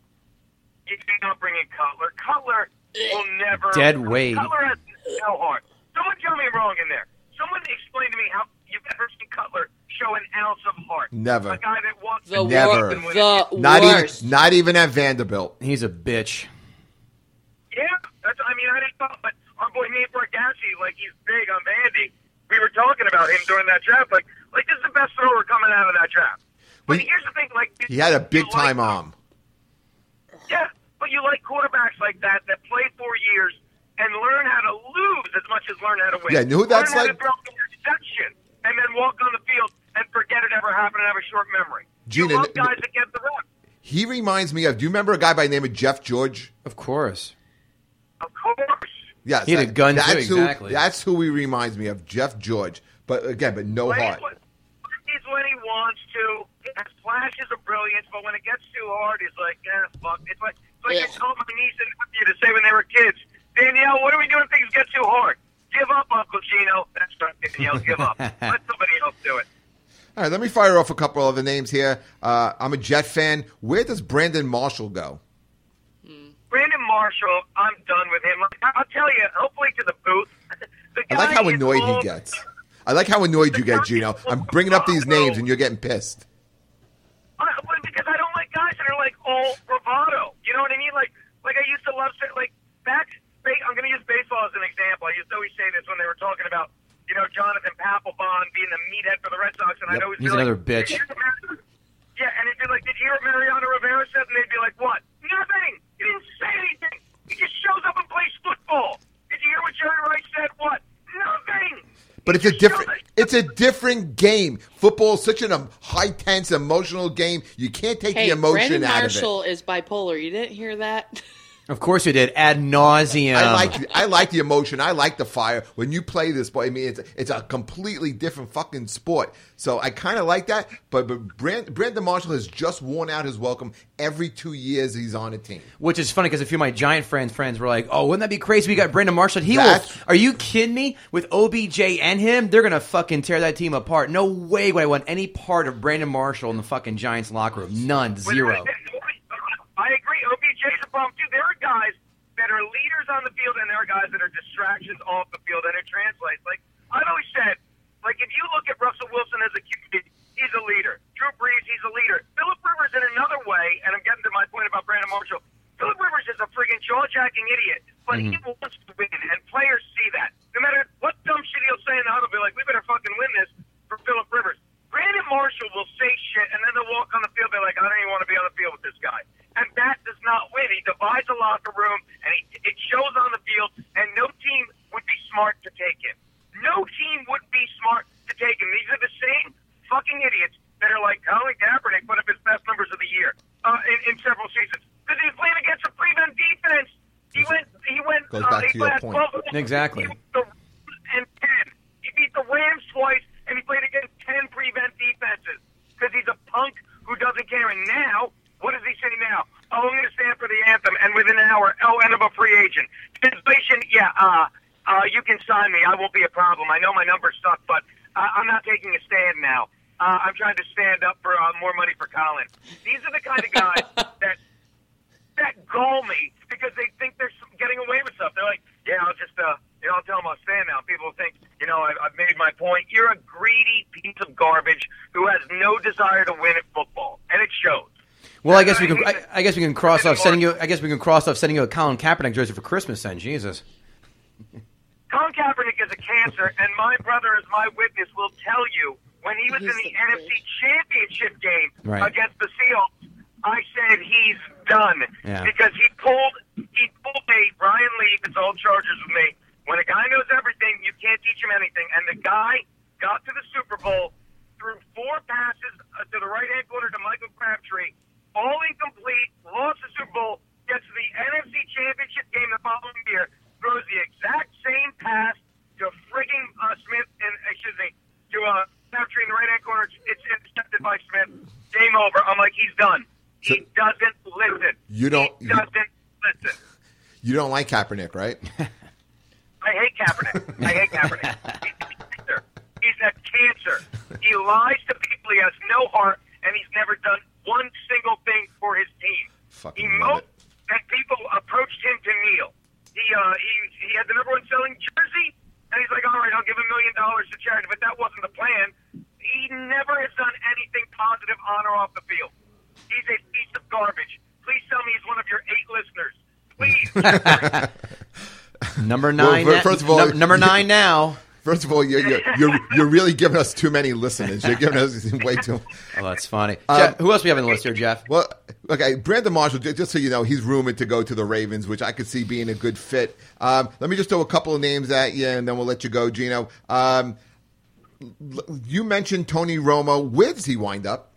He can not bring in Cutler. Cutler will never. Dead weight. Cutler has no heart. Someone tell me wrong in there. Someone explain to me how you've ever seen Cutler show an ounce of heart. Never. A guy that walks The, Never. wor- the Not worst. even, not even at Vanderbilt. He's a bitch. Yeah, that's. I mean, I didn't know, but our boy Nate Bargatze, like he's big on Vandy. We were talking about him during that draft. Like, like this is the best thrower coming out of that draft. But We- here's the thing, like He had a you big time like, arm. Yeah, but you like quarterbacks like that that play four years and learn how to lose as much as learn how to win. Yeah, you know who that's learn how like? to throw an interception and then walk on the field and forget it ever happened and have a short memory. Gina, you love n- guys that get the rep. He reminds me of. Do you remember a guy by the name of Jeff George? Of course. Of course. Yes, He had a that- gun, too, that's who, exactly. That's who he reminds me of, Jeff George. But again, but no When he- heart. He's when he wants to. He has flashes of brilliance, but when it gets too hard, he's like, eh, fuck. It's like, it's like I Yeah. told my niece and nephew to say when they were kids, Danielle, what do we do when things get too hard? Give up, Uncle Gino. That's right, Danielle, give up. Let somebody else do it. All right, let me fire off a couple other names here. Uh, I'm a Jet fan. Where does Brandon Marshall go? Brandon Marshall, I'm done with him. Like, I'll tell you, hopefully to the booth. The I like guy how is annoyed he old. gets. I like how annoyed you get, Gino. I'm bringing up these names and you're getting pissed. I, well, because I don't like guys that are like all bravado. You know what I mean? Like, like I used to love like back. I'm going to use baseball as an example. I used to always say this when they were talking about, you know, Jonathan Papelbon being the meathead for the Red Sox, and Yep. I'd always He's be another like, bitch. "Did you hear Mar-" Yeah, and it'd be like, did you hear what Mariano Rivera said? And they'd be like, what? Nothing. He didn't say anything. He just shows up and plays football. Did you hear what Jerry Rice said? What? Nothing. But it's a different it's a different game. Football is such a high tense emotional game. You can't take Hey, the emotion Brandon out Marshall of it. is bipolar. You didn't hear that? Of course you did. Ad nauseum. I like I like the emotion. I like the fire when you play this. But I mean, it's it's a completely different fucking sport. So I kind of like that. But but Brand, Brandon Marshall has just worn out his welcome every two years he's on a team. Which is funny because a few of my Giant friends friends were like, "Oh, wouldn't that be crazy? We got Brandon Marshall. He That's- will." Are you kidding me? With O B J and him, they're gonna fucking tear that team apart. No way would I want any part of Brandon Marshall in the fucking Giants locker room. None. Zero. I agree. O B J's a problem too. There are guys that are leaders on the field, and there are guys that are distractions off the field, and it translates. Like I've always said, like if you look at Russell Wilson as a Q B, he's a leader. Drew Brees, he's a leader. Philip Rivers, in another way, and I'm getting to my point about Brandon Marshall. Philip Rivers is a friggin' jaw-jacking idiot, but Mm-hmm. he wants to win, and players see that. No matter what dumb shit he'll say in the huddle, be like, we better fucking win this for Philip Rivers. Brandon Marshall will say shit, and then they'll walk on the field, be like, I don't even want to be on the field with this guy. And that does not win. He divides the locker room, and he, it shows on the field, and no team would be smart to take him. No team would be smart to take him. These are the same fucking idiots that are like, Colin Kaepernick put up his best numbers of the year uh, in, in several seasons. Because he was playing against a prevent defense. He went, he went, Goes uh, back he to your had point. twelve Exactly. He beat the Rams and ten. He beat the Rams twice, and he played against ten prevent defenses. Because he's a punk who doesn't care. And now, what does he say now? Oh, I'm going to stand for the anthem, and within an hour, oh, and I'm a free agent. Translation, yeah, uh, uh, you can sign me. I won't be a problem. I know my numbers suck, but uh, I'm not taking a stand now. Uh, I'm trying to stand up for uh, more money for Colin. These are the kind of guys that that gall me because they think they're getting away with stuff. They're like, yeah, I'll just, uh, you know, I'll tell them I'll stand now. People think, you know, I've, I've made my point. You're a greedy piece of garbage who has no desire to win at football, and it shows. Well, I guess we can. I, I guess we can cross off sending you. I guess we can cross off sending you a Colin Kaepernick jersey for Christmas. Then, Jesus. Colin Kaepernick is a cancer, and my brother, as my witness, will tell you when he was He's in the the N F C Championship game Right. against the Seahawks. I said he's done Yeah. because he pulled he pulled a Brian Leaf, his old Chargers with me. When a guy knows everything, you can't teach him anything. And the guy got to the Super Bowl, threw four passes uh, to the right hand corner to Michael Crabtree, all incomplete, lost the Super Bowl, gets to the N F C Championship game the following year, throws the exact same pass to frigging uh, Smith and excuse me to uh, Crabtree in the right hand corner. It's intercepted by Smith. Game over. I'm like, he's done. He So- doesn't listen. You don't- He doesn't listen. You don't like Kaepernick, right? I hate Kaepernick. I hate Kaepernick. He's a cancer. He's a cancer. He lies to people. He has no heart, and he's never done one single thing for his team. Fucking he love moped, and people approached him to kneel. He uh, he he had the number one selling jersey, and he's like, all right, I'll give a million dollars to charity, but that wasn't the plan. He never has done anything positive on or off the field. He's a piece of garbage. Please tell me he's one of your eight listeners. Please. Number nine. Well, na- first of all- num- number nine now. First of all, you're, you're you're you're really giving us too many listeners. You're giving us way too. Oh, that's funny. Um, Jeff, who else do we have on the list here, Jeff? Well, okay, Brandon Marshall. ju- Just so you know, he's rumored to go to the Ravens, which I could see being a good fit. Um, let me just throw a couple of names at you, and then we'll let you go, Gino. Um, l- you mentioned Tony Romo. Where does he wind up?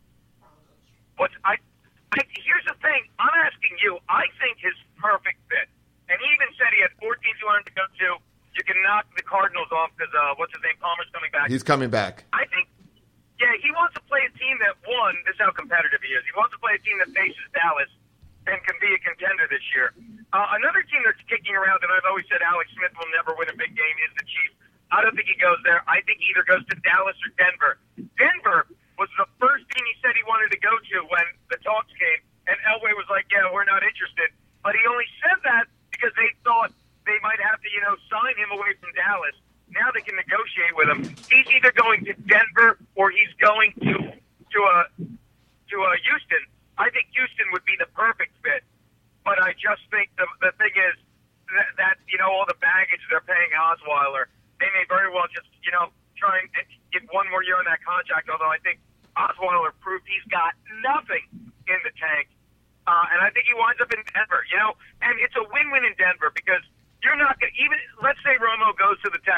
What I, I here's the thing. I'm asking you. I think his perfect fit, and he even said he had fourteen two hundred to go to. You can knock the Cardinals off because uh, what's his name? Palmer's coming back. He's coming back. I think. Yeah, he wants to play a team that won. This is how competitive he is. He wants to play a team that faces Dallas and can be a contender this year. Uh, another team that's kicking around, and I've always said Alex Smith will never win a big game, is the Chiefs. I don't think he goes there. I think he either goes to Dallas or Denver. Denver was the first team he said he wanted to go to when the talks came, and Elway was like, yeah, we're not interested. But he only said that because they thought they might have to, you know, sign him away from Dallas. Now they can negotiate with him. He's either going to Denver or he's going to to a to a Houston. I think Houston would be the perfect fit. But I just think the the thing is that, that you know all the baggage they're paying Osweiler, they may very well just you know try and get one more year on that contract. Although I think Osweiler proved he's got nothing in the tank, uh, and I think he winds up in Denver. You know, and it's a win-win in Denver because you're not going to even. Let's say Romo goes to the Texans.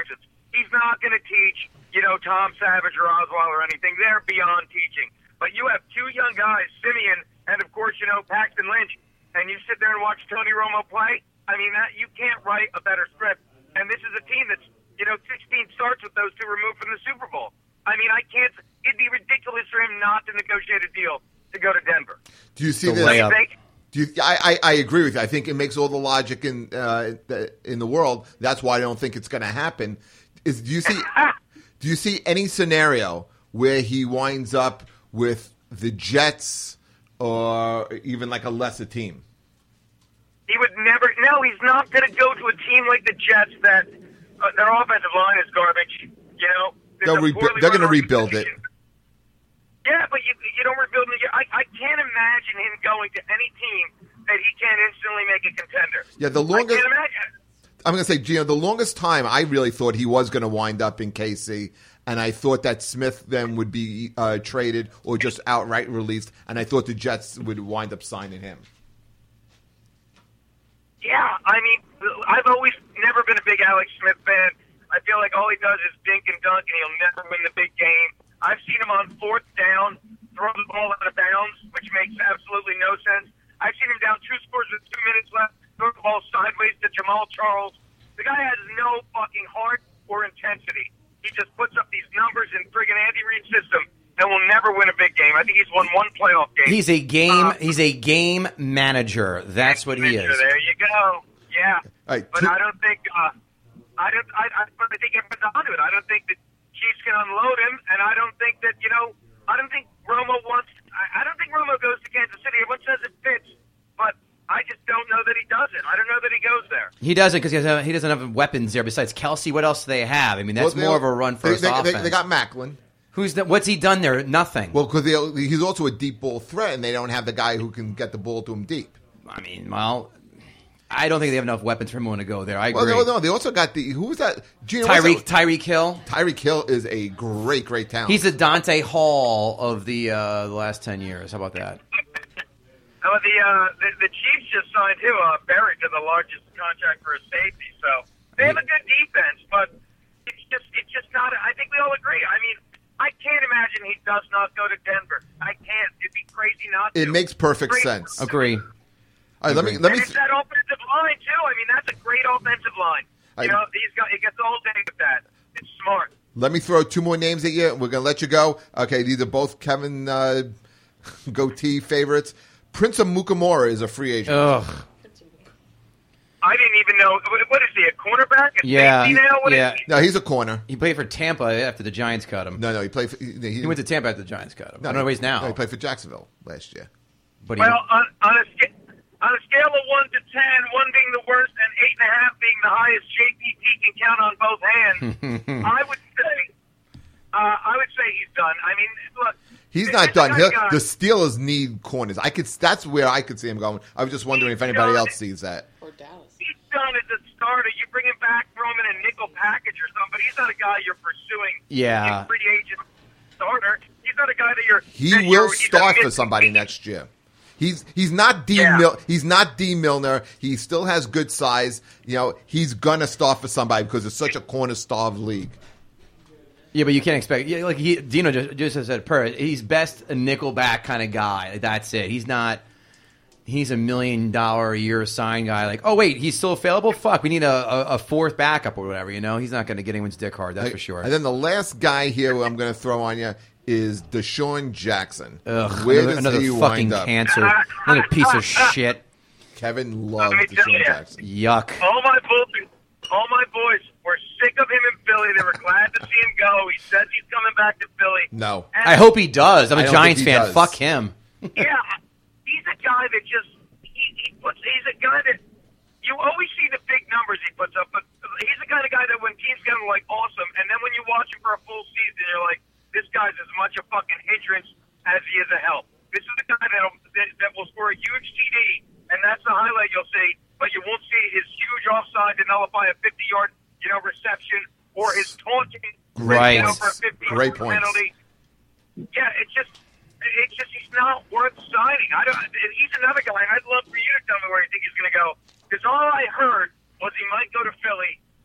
he's not going to teach, you know, Tom Savage or Oswald or anything. They're beyond teaching. But you have two young guys, Simeon and, of course, you know, Paxton Lynch, and you sit there and watch Tony Romo play. I mean, that you can't write a better script. And this is a team that's, you know, sixteen starts with those two removed from the Super Bowl. I mean, I can't – it'd be ridiculous for him not to negotiate a deal to go to Denver. Do you see The this? layup. Do you, I, I, I agree with you. I think it makes all the logic in uh, in the world. That's why I don't think it's going to happen. Is do you see do you see any scenario where he winds up with the Jets or even like a lesser team? He would never – no, he's not going to go to a team like the Jets that uh, their offensive line is garbage, you know. They'll rebu- they're going to rebuild it. Yeah, but you you don't rebuild it. I, I can't imagine him going to any team that he can't instantly make a contender. Yeah, the longest. I can't imagine. I'm going to say, Gino, the longest time I really thought he was going to wind up in K C, and I thought that Smith then would be uh, traded or just outright released, and I thought the Jets would wind up signing him. Yeah, I mean, I've always never been a big Alex Smith fan. I feel like all he does is dink and dunk, and he'll never win the big game. I've seen him on fourth down throw the ball out of bounds, which makes absolutely no sense. I've seen him down two scores with two minutes left, throw the ball sideways to Jamal Charles. The guy has no fucking heart or intensity. He just puts up these numbers in friggin' Andy Reid's system and will never win a big game. I think he's won one playoff game. He's a game. Uh, he's a game manager. That's what he is. There you go. Yeah, right, but two- I don't think. Uh, I don't. I, I, I think everyone's onto it. I don't think that Chiefs can unload him, and I don't think that you know. I don't think Romo wants. I, I don't think Romo goes to Kansas City. Everyone says it fits, but I just don't know that he does it. I don't know that he goes there. He doesn't because he, has- he doesn't have weapons there besides Kelsey. What else do they have? I mean, that's Well, they- more of a run first they, they, offense. They, they got Macklin. Who's the, what's he done there? Nothing. Well, because he's also a deep ball threat, and they don't have the guy who can get the ball to him deep. I mean, well, I don't think they have enough weapons for him to go there. I Well, agree. no, no, they also got the who was that? Gino, what's Tyreek that? Tyreek Hill. Tyreek Hill is a great, great talent. He's the Dante Hall of the, uh, the last ten years. How about that? Oh, the, uh, the the Chiefs just signed him, uh, Barrett, to the largest contract for a safety. So they have a good defense, but it's just it's just not. I think we all agree. I mean, I can't imagine he does not go to Denver. I can't. It'd be crazy not to. It makes perfect Crazy. sense. Agree. All right, let me let And me. it's that offensive line too. I mean, that's a great offensive line. I- You know, he's got he gets all day with that. It's smart. Let me throw two more names at you. We're going to let you go. Okay, these are both Kevin uh, Goatee favorites. Prince of Mukamura is a free agent. Ugh. I didn't even know. What what is he? A cornerback? A Yeah, safety now? What is yeah. he? No, he's a corner. He played for Tampa after the Giants cut him. No, no, he played. For, he, he, He went to Tampa after the Giants cut him. no, I don't know where he's now. No, he played for Jacksonville last year. But he, Well, on, on a sca- on a scale of one to ten, one being the worst and eight and a half being the highest, J P T can count on both hands. I would say, uh, I would say he's done. I mean, look, He's this not is done. the He'll, kind of the guy- Steelers need corners. I could. That's where I could see him going. I was just wondering if anybody else sees that. Or Dallas. He's done as a starter. You bring him back, throw him in a nickel package or something. But he's not a guy you're pursuing. Yeah. in free agent starter. He's not a guy that you're. He that will you're- he's a start for mid- somebody next year. He's he's not D Yeah. Mil, he's not D Milner. He still has good size. You know, he's gonna start for somebody because it's such a corner-starved league. yeah, but you can't expect. Yeah, like he, Dino just, just said, per he's best a nickelback kind of guy. Like, that's it. He's not. He's a million dollar a year sign guy. Like, oh wait, he's still available. Fuck, we need a, a, a fourth backup or whatever. You know, he's not going to get anyone's dick hard. That's for sure. And then the last guy here who I'm going to throw on you is Deshaun Jackson. Ugh, Where another, does another he fucking wind up? cancer. Another piece of shit. Kevin loves Let me tell Deshaun ya. Jackson. Yuck. All my boys, all my boys were sick of him in Philly. They were glad to see him go. He says he's coming back to Philly. No. And, I hope he does. I'm I a don't Giants think he fan. does. Fuck him. yeah, he's a guy that just he, he puts. He's a guy that you always see the big numbers he puts up, but he's the kind of guy that when teams get him like awesome, and then when you watch him for a full season, you're like, this guy's as much a fucking hindrance as he is a help. This is the guy that that, that will score a huge T D, and that's the highlight you'll see, but you won't see his huge offside to nullify a fifty-yard, you know, reception or his taunting, Right. you know, for a fifty-yard Great points. penalty. Yeah, it's just, it's just he's not worth signing. I don't. He's another guy. I'd love for you to tell me where you think he's going to go, because all I heard was he might go to Philly,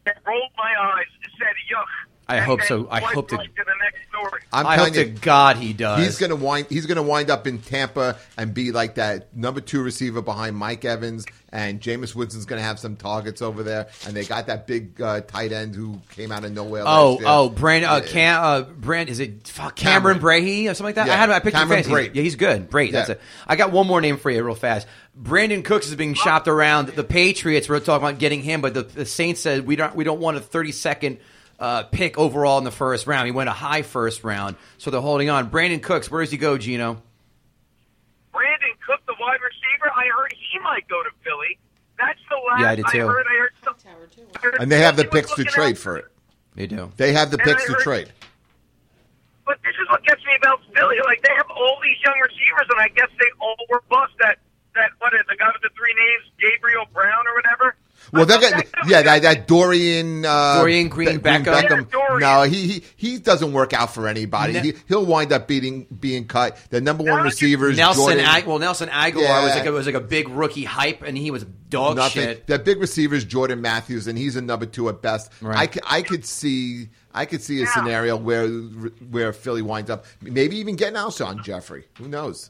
rolled my eyes, said yuck. I and hope then so. I swiped hope to- right to the next story. I'm I telling hope you, to God he does. He's gonna wind. He's gonna wind up in Tampa and be like that number two receiver behind Mike Evans, and Jameis Winston's gonna have some targets over there. And they got that big uh, tight end who came out of nowhere. Oh, last year. oh, Brand, uh, Yeah. Cam, uh, Brand, is it fuck, Cameron Cameron. Brahe or something like that? Yeah, I had him. I picked him Cameron fantasy. Brate. Yeah, he's good. Brate. That's Yeah. it. I got one more name for you, real fast. Brandon Cooks is being shopped around. The Patriots were talking about getting him, but the, the Saints said we don't we don't want a thirty second uh, pick overall in the first round. He went a high first round, so they're holding on. Brandon Cooks, where does he go, Gino? Brandon Cook, the wide receiver, I heard he might go to Philly. That's the last Yeah, I did too. heard. I heard some, Tower too. I heard And they have the somebody was picks to looking trade out- for it. They do. They have the And picks I to heard- trade. But this is what gets me about Philly. Like, they have all these young receivers, and I guess they all were bust. That, that what is the guy with the three names, Gabriel Brown or whatever? Well, I they're thought getting that- yeah that, that Dorian uh, Dorian Green Be- Beckham? Yeah, Dorian. No, he, he he doesn't work out for anybody. Ne- he, he'll wind up beating being cut. The number one No, receiver is Nelson, Jordan. Ag- well, Nelson Aguilar Yeah. was like a, was like a big rookie hype, and he was dog Nothing. shit. The big receiver is Jordan Matthews, and he's a number two at best. Right. I, could, I could see I could see a Yeah. scenario where where Philly winds up, maybe even getting Alshon Jeffrey. Who knows?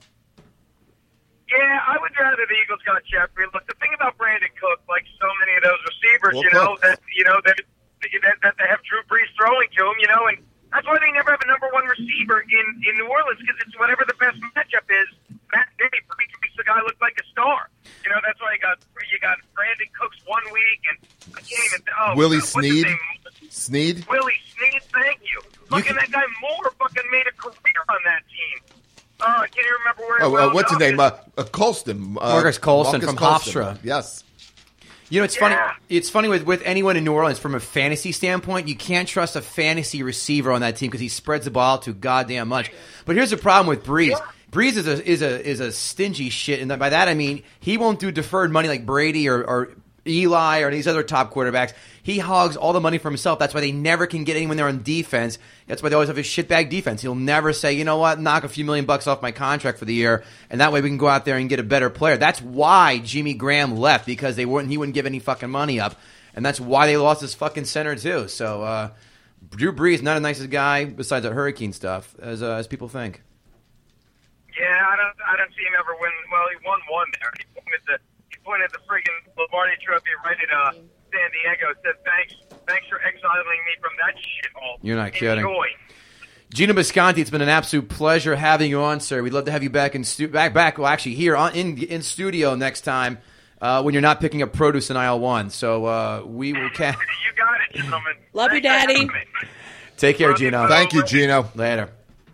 Yeah, I would rather the Eagles got Jeffrey. Look, the thing about Brandon Cook, like so many of those receivers, Well, you know, Cook. that you know that, that that they have Drew Brees throwing to him, you know, and that's why they never have a number one receiver in in New Orleans, because it's whatever the best matchup is. That day, Brees makes the guy look like a star. You know, that's why you got you got Brandon Cooks one week, and I can't even. Oh, Willie what's his Snead? name? Snead? Willie Snead, thank you. Fucking can- that guy Moore fucking made a career on that team. Oh, I can't even remember where. Oh, it uh, wound what's his up. name? Uh, uh, Colston. Uh, Marcus Colston Marcus from Colston. Hofstra. Yes. You know, it's funny. Yeah. It's funny with, with anyone in New Orleans from a fantasy standpoint. You can't trust a fantasy receiver on that team because he spreads the ball too goddamn much. But here's the problem with Breeze. Breeze is a is a is a stingy shit, and by that I mean he won't do deferred money like Brady or, or Eli or these other top quarterbacks. He hogs all the money for himself. That's why they never can get anyone there on defense. That's why they always have a shitbag defense. He'll never say, you know what, knock a few million bucks off my contract for the year, and that way we can go out there and get a better player. That's why Jimmy Graham left, because they wouldn't. He wouldn't give any fucking money up, and that's why they lost his fucking center too. So uh, Drew Brees, not the nicest guy besides the hurricane stuff, as uh, as people think. Yeah, I don't. I don't see him ever win. Well, he won one there. He pointed the he pointed the friggin' Lombardi Trophy right at uh, San Diego. Said thanks, thanks for exiling me from that shithole. You're not kidding. Enjoy. Gino Bisconti, it's been an absolute pleasure having you on, sir. We'd love to have you back in stu- back back. Well, actually, here on in in studio next time uh, when you're not picking up produce in aisle one. So uh, we will. Ca- You got it, gentlemen. Love you, Thanks for Daddy. having me. Take care, Love you, Gino. bro. Thank you, Gino. Later.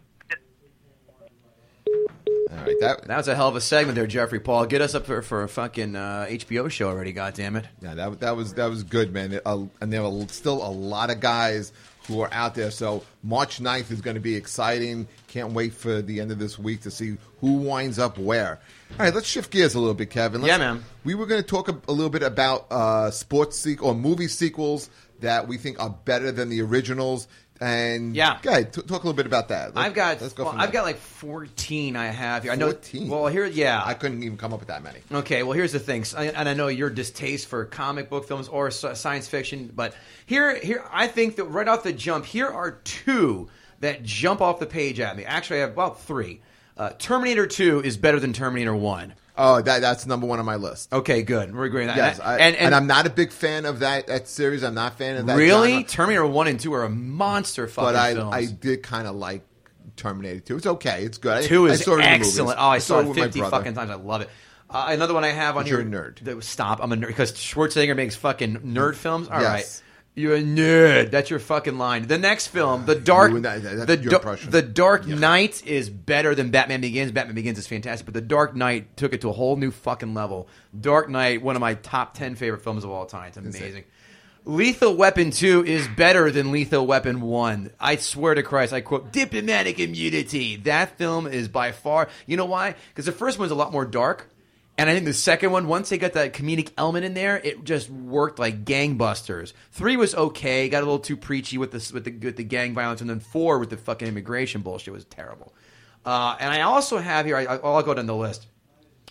All right, that That was a hell of a segment there, Jeffrey Paul. Get us up for, for a fucking uh, H B O show already, goddammit. yeah, that that was that was good, man. Uh, and there are still a lot of guys who are out there. So March ninth is going to be exciting. Can't wait for the end of this week to see who winds up where. All right, let's shift gears a little bit, Kevin. Let's, Yeah, man. We were going to talk a, a little bit about uh, sports sequ- or movie sequels that we think are better than the originals. And Yeah. go ahead, t- talk a little bit about that. Let's- I've got let's go well, from I've there. got like fourteen. I have here. I know. fourteen? Well, here, yeah. I couldn't even come up with that many. Okay, well, here's the thing, S- and I know your distaste for comic book films or s- science fiction, but here, here, I think that right off the jump, here are two that jump off the page at me. Actually, I have about three. Uh, Terminator two is better than Terminator one. Oh, that that's number one on my list. Okay, good. We're agreeing on Yes, that. I, and, and, I'm not a big fan of that, that series. I'm not a fan of that. really, genre, Terminator one and two are a monster fucking but I films. I did kind of like Terminator two. It's okay. It's good. I, Two I is saw it in the movies. excellent. Oh, I saw it with my fifty brother. fucking times. I love it. Uh, another one I have on But you're here. a nerd. that- Stop. I'm a nerd because Schwarzenegger makes fucking nerd films. All right, Yes. you're a nerd. That's your fucking line. The next film, The Dark, You and that- that- the, your Da- impression. the Dark Knight is better than Batman Begins. Batman Begins is fantastic, but The Dark Knight took it to a whole new fucking level. Dark Knight, one of my top ten favorite films of all time. It's amazing. Lethal Weapon two is better than Lethal Weapon one. I swear to Christ, I quote, diplomatic immunity. That film is by far, you know why? Because the first one's a lot more dark. And I think the second one, once they got that comedic element in there, it just worked like gangbusters. Three was okay, got a little too preachy with the with the, with the gang violence, and then four with the fucking immigration bullshit was terrible. Uh, and I also have here, I, I'll go down the list.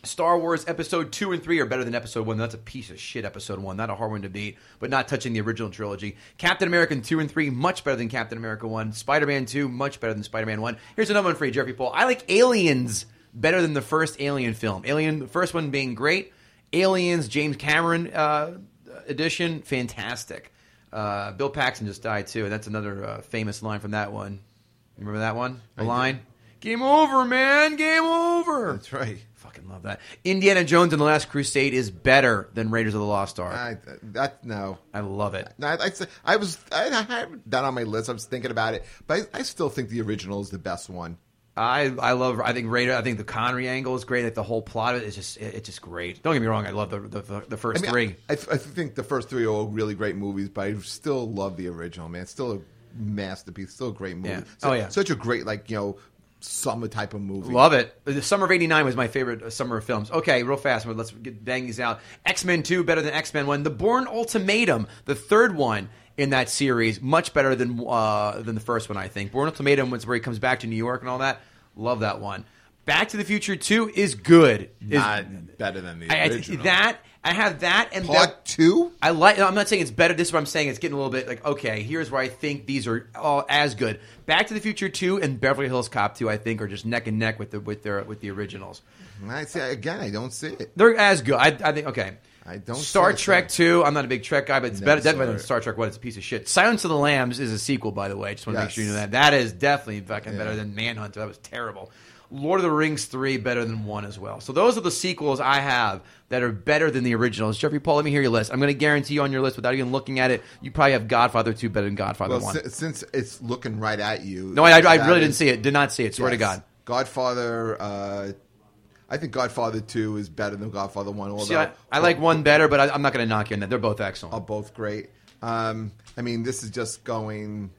Star Wars Episode two and three are better than Episode one. That's a piece of shit, Episode one. Not a hard one to beat, but not touching the original trilogy. Captain America two and three, much better than Captain America one. Spider-Man two, much better than Spider-Man one. Here's another one for you, Jeffrey Paul. I like Aliens better than the first Alien film. Alien, the first one being great. Aliens, James Cameron uh, edition, fantastic. Uh, Bill Paxton just died, too, and that's another uh, famous line from that one. You remember that one? The I line? do. Game over, man. Game over. That's right. Fucking love that. Indiana Jones and the Last Crusade is better than Raiders of the Lost Ark. I, that no. I love it. No, I, I, I was I, I had that on my list. I was thinking about it, but I, I still think the original is the best one. I I love. I think Raider. I think the Connery angle is great. Like the whole plot of it is just it, it's just great. Don't get me wrong. I love the the, the first I mean, three. I, I think the first three are all really great movies, but I still love the original. Man, it's still a masterpiece. Still a great movie. Yeah. So, Oh, yeah. Such a great like you know summer type of movie. Love it. The Summer of eighty-nine was my favorite uh, summer of films. Okay, real fast. But let's get, bang these out. X-Men two better than X-Men one. The Bourne Ultimatum, the third one in that series, much better than uh, than the first one. I think Bourne Ultimatum was where he comes back to New York and all that. Love that one. Back to the Future two is good. Is, Not better than the I, I, original. that I have that and Part that, two. I like. I'm not saying it's better. This is what I'm saying. It's getting a little bit like okay. Here's where I think these are all as good. Back to the Future two and Beverly Hills Cop two, I think, are just neck and neck with the with their with the originals. I see again. I don't see it. They're as good. I, I think. Okay. I don't. Star see Trek it. two. I'm not a big Trek guy, but it's Never better saw definitely than it. Star Trek one. It's a piece of shit. Silence of the Lambs is a sequel, by the way. I just want to make Yes. sure you know that. That is definitely fucking Yeah. better than Manhunter. That was terrible. Lord of the Rings three better than one as well. So those are the sequels I have that are better than the originals. Jeffrey Paul, let me hear your list. I'm going to guarantee you on your list without even looking at it, you probably have Godfather two better than Godfather Well, one. si- since it's looking right at you. No, I, I that really is- didn't see it. Did not see it. Swear to Yes. God. Godfather. Uh, I think Godfather two is better than Godfather one. Although See, I, I like one better, but I, I'm not going to knock you on that. They're both excellent. are both great. Um, I mean, this is just going.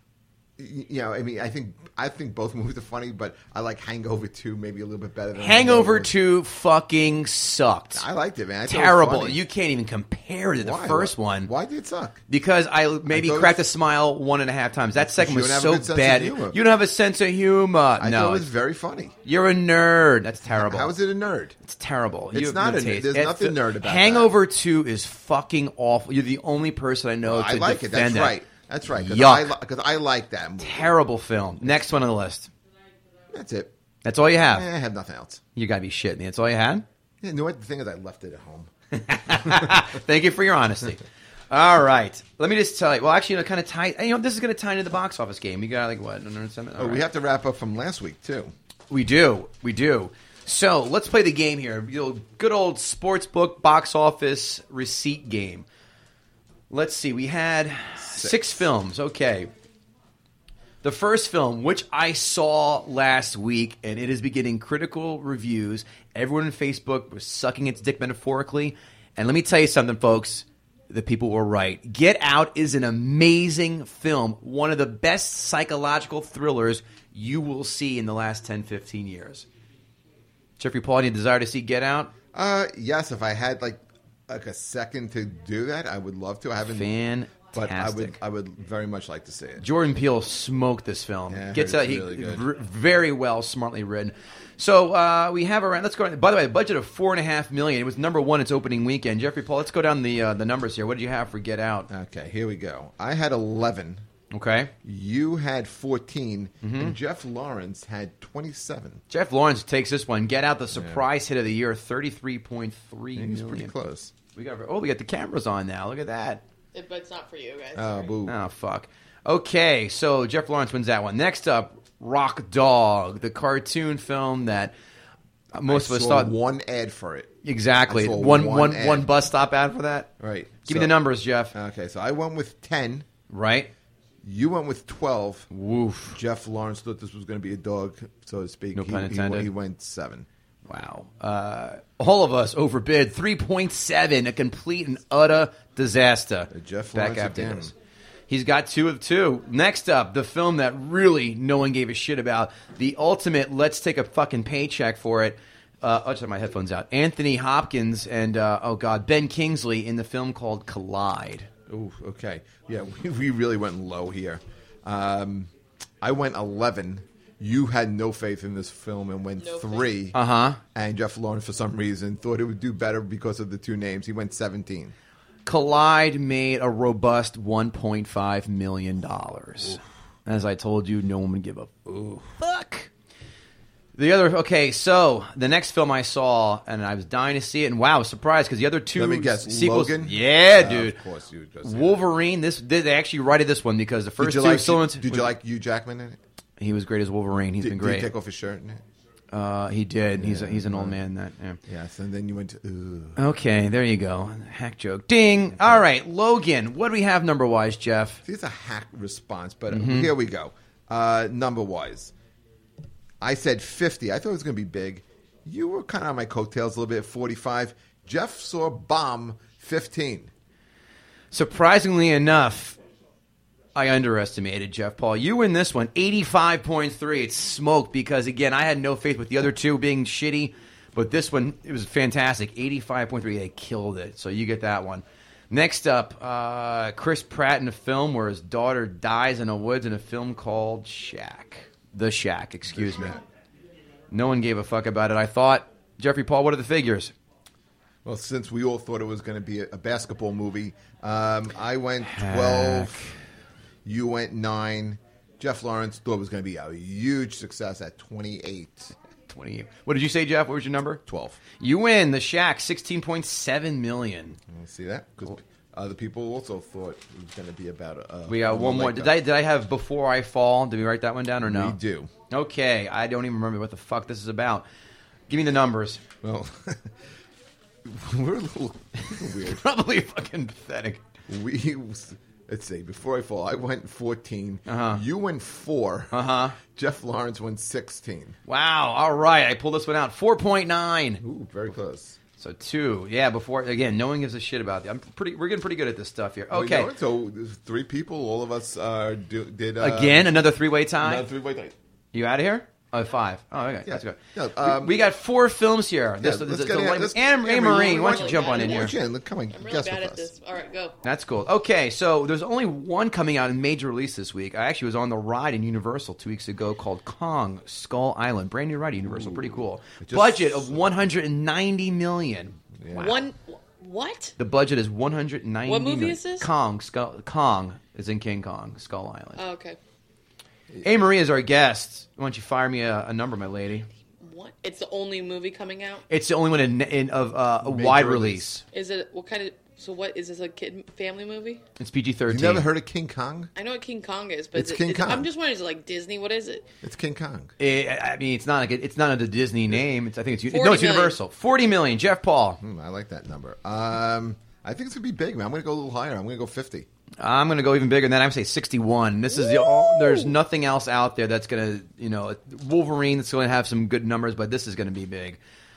y- You know, I mean, I think I think both movies are funny, but I like Hangover two maybe a little bit better than Hangover one. two fucking sucked. I liked it, man. I thought it was Terrible. funny. You can't even compare to the Why? first Why- one. Why did it suck? Because I maybe I thought it cracked was- a smile one and a half times. That second You was don't have a so good sense of bad. humor. You don't have a sense of humor. I no, thought it was it's- very funny. you're a nerd. That's terrible. How is it a nerd? It's terrible. It's You have not no a- taste. there's It- nothing nerd about Hangover two is fucking awful. You're the only person I know Well, to I like it. defend That's it. right. That's right. Because Yuck. I, li- 'cause I like that movie. Terrible film. Next one on the list. That's it. That's all you Eh, have. I have nothing else. You gotta be shitting me. That's all you had? Yeah, you know what? The thing is, I left it at home. Thank you for your honesty. All right. Let me just tell you. Well, actually, you know, kind of tie. You know, this is going to tie into the box office game. You got like what? Oh, we have to wrap up from last week too. We do. We do. So let's play the game here. You know, good old sports book box office receipt game. Let's see. We had six, six films. Okay. The first film, which I saw last week, and it is beginning critical reviews. Everyone on Facebook was sucking its dick metaphorically. And let me tell you something, folks. The people were right. Get Out is an amazing film. One of the best psychological thrillers you will see in the last ten, fifteen years. Jeffrey Paul, any desire to see Get Out? Uh, yes, if I had like like a second to do that, I would love to. I haven't, Fantastic. but I would I would very much like to see it. Jordan Peele smoked this film. Yeah, I Gets heard out it's he, really good. r- very well, smartly written. So uh, we have around. Let's go. By the way, a budget of four and a half million. It was number one its opening weekend. Jeffrey Paul, let's go down the uh, the numbers here. What did you have for Get Out? Okay, here we go. I had eleven. Okay, You had fourteen, Mm-hmm. and Jeff Lawrence had twenty-seven. Jeff Lawrence takes this one. Get Out, the surprise hit of the year, thirty-three point three He was million. pretty close. We got oh, we got the cameras on now. Look at that. It, but it's not for you guys. Oh, sorry. boo. Oh fuck. Okay, so Jeff Lawrence wins that one. Next up, Rock Dog, the cartoon film that uh, most I of us saw thought one ad for it. exactly I saw one one one ad. one bus stop ad for that. Right. Give me So- the numbers, Jeff. Okay, so I went with ten. Right. You went with twelve. Woof. Jeff Lawrence thought this was going to be a dog, so to speak. No He- pun he, intended. went- He went seven. Wow. Uh, all of us overbid three point seven, a complete and utter disaster. Uh, Jeff Back Lawrence after again. this. He's got two of two. Next up, the film that really no one gave a shit about. The ultimate, let's take a fucking paycheck for it. Uh, I'll just have my headphones out. Anthony Hopkins and, uh, oh God, Ben Kingsley in the film called Collide. Oh, okay. Yeah, we, we really went low here. Um, I went eleven, you had no faith in this film and went No three. Uh huh. And Jeff Lawrence, for some reason, thought it would do better because of the two names. He went seventeen. Collide made a robust one point five million dollars. As I told you, no one would give a ooh, fuck. The other, okay, so the next film I saw, and I was dying to see it, and wow, I was surprised because the other two Let me guess, sequels, Logan? yeah, Uh, dude, of course you would go see Wolverine. This they they actually righted this one because the Did first you two like? films. Did you like Hugh Jackman in it? He was great as Wolverine. He's Did, been did he great. take off his shirt in it? Uh, he did. He's a, he's an old right. man. In that. Yeah. Yes, and then you went to. Ooh. Okay, there you go. Hack joke. Ding. All right, Logan. What do we have number wise, Jeff? See, it's a hack response, but Mm-hmm. here we go. Uh, number wise, I said fifty. I thought it was going to be big. You were kind of on my coattails a little bit. forty-five. Jeff saw Bomb fifteen. Surprisingly enough, I underestimated Jeff Paul. You win this one, eighty-five point three. It's smoked because, again, I had no faith with the other two being shitty, but this one, it was fantastic. eighty-five point three. They killed it, so you get that one. Next up, uh, Chris Pratt in a film where his daughter dies in the woods in a film called Shack. The Shack, excuse me. No one gave a fuck about it. I thought, Jeffrey Paul, what are the figures? Well, since we all thought it was going to be a, a basketball movie, um, I went twelve. You went nine. Jeff Lawrence thought it was going to be a huge success at twenty-eight. twenty. What did you say, Jeff? What was your number? twelve. You win. The Shack, sixteen point seven million. You see that? Because other people also thought it was going to be about a. We got one more. like Did that. I did I have Before I Fall? Did we write that one down or no? We do. Okay, I don't even remember what the fuck this is about. Give me the numbers. Well, we're a little, weird. Probably fucking pathetic. We let's see. Before I fall, I went fourteen. Uh-huh. You went four. Uh huh. Jeff Lawrence went sixteen. Wow. All right, I pulled this one out. Four point nine. Ooh, very close. So two. Yeah. Before again, no one gives a shit about it. I'm pretty. We're getting pretty good at this stuff here. Well, you Okay. know what? So there's three people. All of us uh, do, did uh, Again, another three-way tie. another three-way tie. You out of here? Oh, five. Oh, okay. Yeah. That's good. Yeah, We- um, we got four films here. This, let's this, get the in. light- Let's- Anne, Anne Anne Marie, Marie, why why don't don't you you jump on in Yeah. here? Jen, come on, I'm really guess bad with at us. this. All right, go. That's cool. Okay, so there's only one coming out in major release this week. I actually was on the ride in Universal two weeks ago called Kong Skull Island. Brand new ride at Universal. Pretty cool. just- Budget of one hundred ninety million dollars. Yeah. One. What? The budget is one hundred ninety What movie million. is this? Kong Skull Kong is in King Kong Skull Island. Oh, okay. Hey, Marie is our guest. Why don't you fire me a, a number, my lady? What? It's the only movie coming out. It's the only one in, in of uh, a Major wide release. release. Is it what kind of? So what is this? A kid family movie? It's P G You thirteen. never heard of King Kong? I know what King Kong is, but It's is it, King is it- Kong. I'm just wondering, is it like Disney? What is it? It's King Kong. It, I mean, it's not like it, it's not under Disney name. It's I think it's forty no, it's million. Universal. Forty million. Jeff Paul. Hmm, I like that number. Um, I think it's gonna be big, man. I'm gonna go a little higher. I'm gonna go fifty. I'm going to go even bigger than that. I'm going to say sixty-one. This is the all, there's nothing else out there that's going to, you know, Wolverine that's going to have some good numbers, but this is going to be big.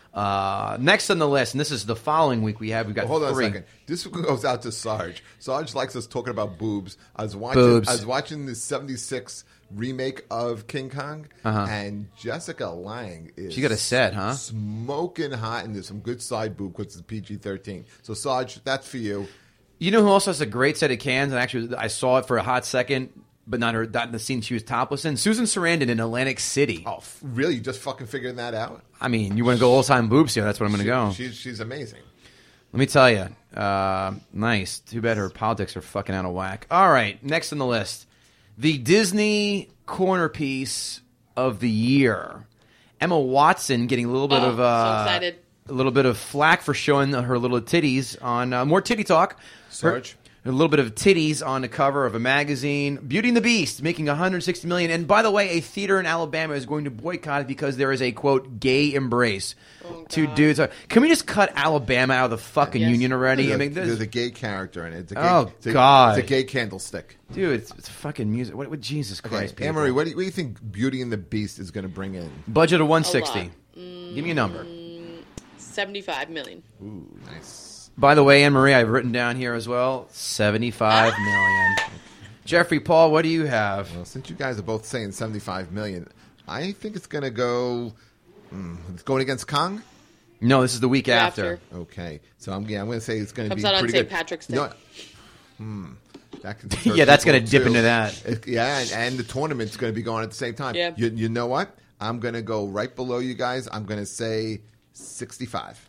Uh, next on the list, and this is the following week we have, we've got Well, hold three. on a second. This goes out to Sarge. Sarge likes us talking about boobs. I was watching. Boobs. I was watching the seventy-six remake of King Kong, Uh-huh. and Jessica Lange is She got a set, huh? smoking hot, and there's some good side boob because it's P G thirteen. So Sarge, that's for you. You know who also has a great set of cans? And actually, I saw it for a hot second, but not her. Not in the scene she was topless in. Susan Sarandon in Atlantic City. Oh, f- really? You just fucking figuring that out? I mean, you want to go all time boobs here? That's what I'm going to go. She's she's amazing. Let me tell you, uh, nice. Too bad her politics are fucking out of whack. All right, next on the list, the Disney corner piece of the year. Emma Watson getting a little bit Oh, of uh, so excited. a little bit of flack for showing her little titties on uh, more titty talk. Sarge? Her, a little bit of titties on the cover of a magazine. Beauty and the Beast making one hundred sixty million dollars. And by the way, a theater in Alabama is going to boycott it because there is a quote gay embrace. Oh, Two God. dudes. Are, can we just cut Alabama out of the fucking Yes. union already? There's, I a, mean, there's there's, a gay character in it. It's a gay, Oh, it's a, God. It's a gay candlestick. dude, it's, it's fucking music. What, what Jesus Christ, Okay, Anne Marie, what do, you, what do you think Beauty and the Beast is going to bring in? Budget of one A sixty. lot. Give me a number. Seventy-five million. Ooh, nice. By the way, Anne Marie, I've written down here as well, seventy-five million. Jeffrey Paul, what do you have? Well, since you guys are both saying seventy-five million, I think it's going to go. Mm, it's going against Kong. No, this is the week after. After. Okay, so I'm yeah, I'm going to say it's going to be Comes out on pretty Saint good. Patrick's You know Day. what? hmm. That can Yeah, that's gonna dip too. into that. It- yeah, and, and the tournament's going to be going at the same time. Yeah. You, you know what? I'm going to go right below you guys. I'm going to say sixty-five.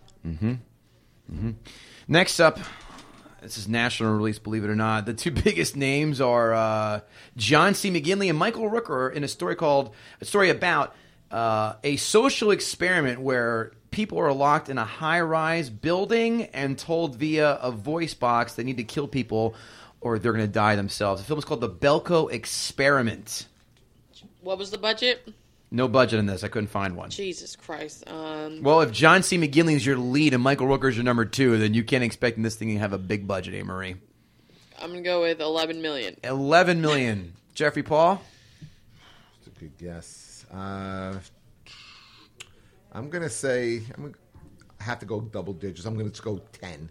Next up, this is national release, believe it or not. The two biggest names are uh, John C. McGinley and Michael Rooker in a story called a story about uh, a social experiment where people are locked in a high-rise building and told via a voice box they need to kill people or they're going to die themselves. The film is called The Belko Experiment. What was the budget? No budget in this. I couldn't find one. Jesus Christ. Um, Well, if John C. McGinley is your lead and Michael Rooker is your number two, then you can't expect this thing to have a big budget, eh, Marie? I'm gonna go with eleven million. Eleven million. Jeffrey Paul. That's a good guess. Uh, I'm going to say I'm gonna, I have to go double digits. I'm going to go ten.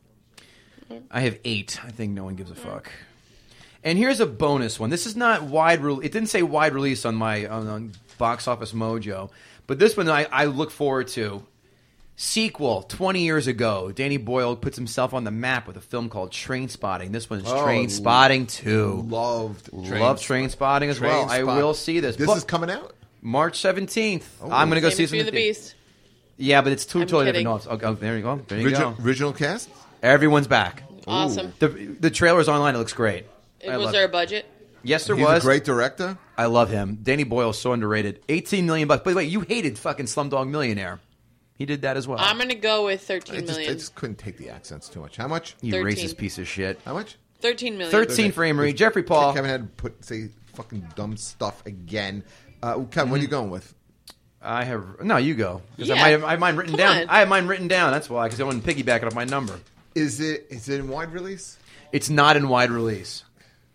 I have eight. I think no one gives a fuck. And here's a bonus one. This is not wide. Re- it didn't say wide release on my on, on Box Office Mojo, but this one I, I look forward to. Sequel. Twenty years ago, Danny Boyle puts himself on the map with a film called Train Spotting. This one is Oh, Train Spotting two. Loved Train Love Train Spotting as well. Train I Spot- will see this. This But is coming out? March seventeenth. Oh. I'm going to go Same see as this. in Beauty the and the thea- Beast. Yeah, but it's two I'm totally kidding. different notes. Oh, oh, there you go. There you Original, go. original cast? Everyone's back. Awesome. The the trailer's online. It looks great. I Was love there it. a budget? Yes, there He's was. a great director. I love him. Danny Boyle's so underrated. eighteen million bucks. But wait, you hated fucking Slumdog Millionaire. He did that as well. I'm gonna go with I thirteen just, I million. just couldn't take the accents too much. How much? you thirteen. racist piece of shit. How much? Thirteen million. Thirteen for Amory. Jeffrey Paul. Kevin had to put say fucking dumb stuff again. Uh, Kevin, what are you going with? I have no. You go. 'Cause I Yeah. might have, I have mine written Come down. on. I have mine written down. That's why. Because I want to piggyback it off my number. Is it is it in wide release? It's not in wide release.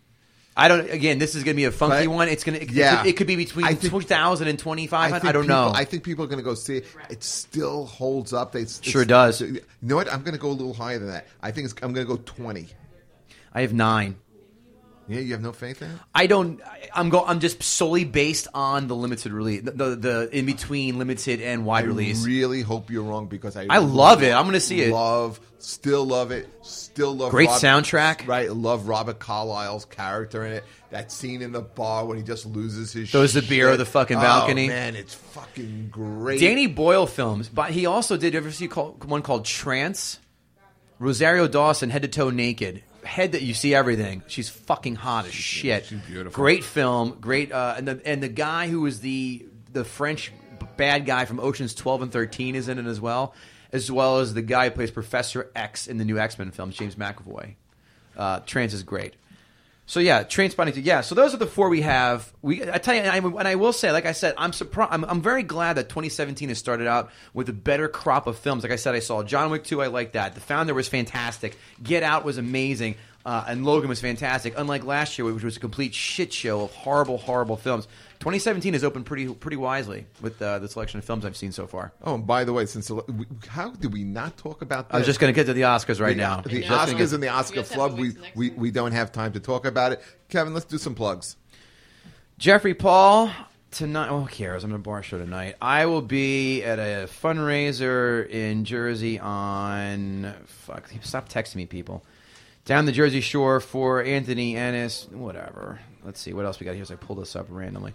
I don't. Again, this is going to be a funky But- one. It's going to. It, Yeah. it, could be between I think- two thousand and twenty-five. I, think don't people, know. I think people are going to go see it. It still holds up. They it's- Sure does. You know what? I'm going to go a little higher than that. I think it's, I'm going to go twenty. I have nine. Yeah, you have no faith in it? I don't. I- I'm go. I'm just solely based on the limited release, the the, the in between limited and wide release. I really hope you're wrong because I I love it. I'm gonna see it. Love, still love it. Still love Great Rob- soundtrack. Right, love Robert Carlyle's character in it. That scene in the bar when he just loses his Throws the beer shit. on the fucking Oh, balcony. man, it's fucking great. Danny Boyle films, but he also did. You ever see call, one called Trance? Rosario Dawson, head to toe naked. Head that you see everything. She's fucking hot as shit. she's beautiful. Great film. Great. Uh, and the and the guy who was the the French bad guy from Ocean's twelve and thirteen is in it as well, as well as the guy who plays Professor X in the new X-Men film, James McAvoy. Uh, Trance is great. So yeah, Trainspotting. Yeah, so those are the four we have. We, I tell you, and I, and I will say, like I said, I'm surprised. I'm, I'm very glad that twenty seventeen has started out with a better crop of films. Like I said, I saw John Wick two. I like that. The Founder was fantastic. Get Out was amazing, uh, and Logan was fantastic. Unlike last year, which was a complete shit show of horrible, horrible films. twenty seventeen has opened pretty, pretty wisely with uh, the selection of films I've seen so far. Oh, and by the way, since we, how did we not talk about that? I was just going to get to the Oscars right the, now. The Just gonna Oscars get- and the Oscar You guys have flub. a We, week's next we week. we don't have time to talk about it. Kevin, let's do some plugs. Jeffrey Paul, tonight, oh, who cares? I'm at a bar show tonight. I will be at a fundraiser in Jersey on, fuck, stop texting me, people. Down the Jersey Shore for Anthony Ennis, whatever. Let's see, what else we got here as I pull this up randomly.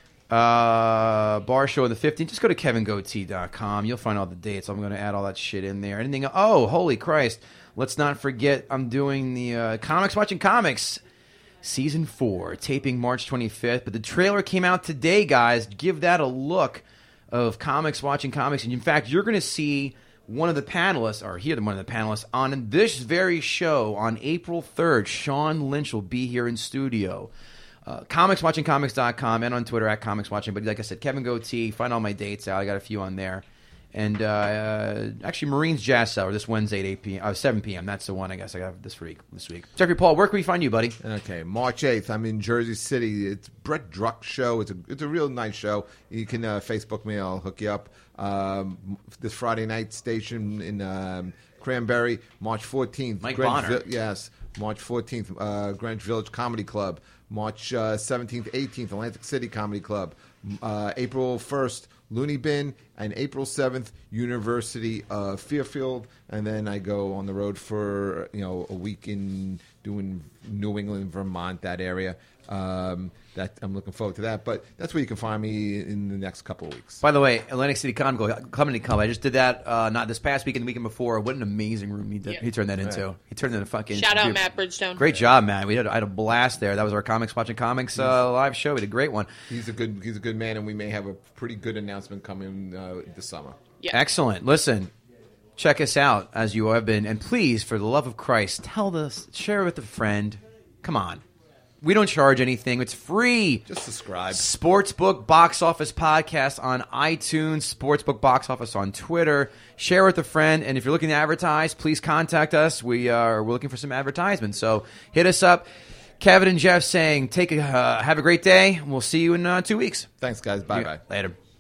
Uh, bar show on the fifteenth. Just go to kevin goatee dot com. You'll find all the dates. I'm going to add all that shit in there. Anything? Oh, holy Christ. Let's not forget I'm doing the uh, Comics Watching Comics Season four, taping March twenty-fifth. But the trailer came out today, guys. Give that a look of Comics Watching Comics. And in fact, you're going to see one of the panelists, or hear one of the panelists, on this very show on April third. Sean Lynch will be here in studio. Uh, comics watching comics dot com and on Twitter at comicswatching. But like I said, Kevin Goatee, find all my dates out. I got a few on there. And uh, uh, actually, Marines Jazz Cellar this Wednesday at eight p.m. Uh, seven p.m. That's the one I guess I got this week. This week, Jeffrey Paul, where can we find you, buddy? Okay, March eighth. I'm in Jersey City. It's Brett Druck's show. It's a it's a real nice show. You can uh, Facebook me. I'll hook you up. Um, this Friday night station in um, Cranberry, March fourteenth. Mike Greenwich Bonner. Vi- yes, March fourteenth. Uh, Greenwich Village Comedy Club. March uh, seventeenth, eighteenth. Atlantic City Comedy Club. Uh, April first. Looney Bin, and April seventh, University of Fairfield, and then I go on the road for you know a week in doing New England, Vermont, that area. Um, that I'm looking forward to that, but that's where you can find me in the next couple of weeks. By the way, Atlantic City Comic Comedy Club. I just did that uh, not this past weekend, the weekend before. What an amazing room he did. Yeah. He turned that into. He turned it into fucking. Shout out dude, Matt Bridgestone. Great job, man. We had I had a blast there. That was our Comics Watching Comics uh, live show. We did a great one. He's a good he's a good man, and we may have a pretty good announcement coming uh, this summer. Yeah. Excellent. Listen, check us out as you have been, and please, for the love of Christ, tell us, share it with a friend. Come on. We don't charge anything. It's free. Just subscribe. Sportsbook Box Office Podcast on iTunes. Sportsbook Box Office on Twitter. Share with a friend. And if you're looking to advertise, please contact us. We are we're looking for some advertisements. So hit us up. Kevin and Jeff saying, "Take a uh, have a great day. We'll see you in uh, two weeks." Thanks, guys. Bye bye. Later.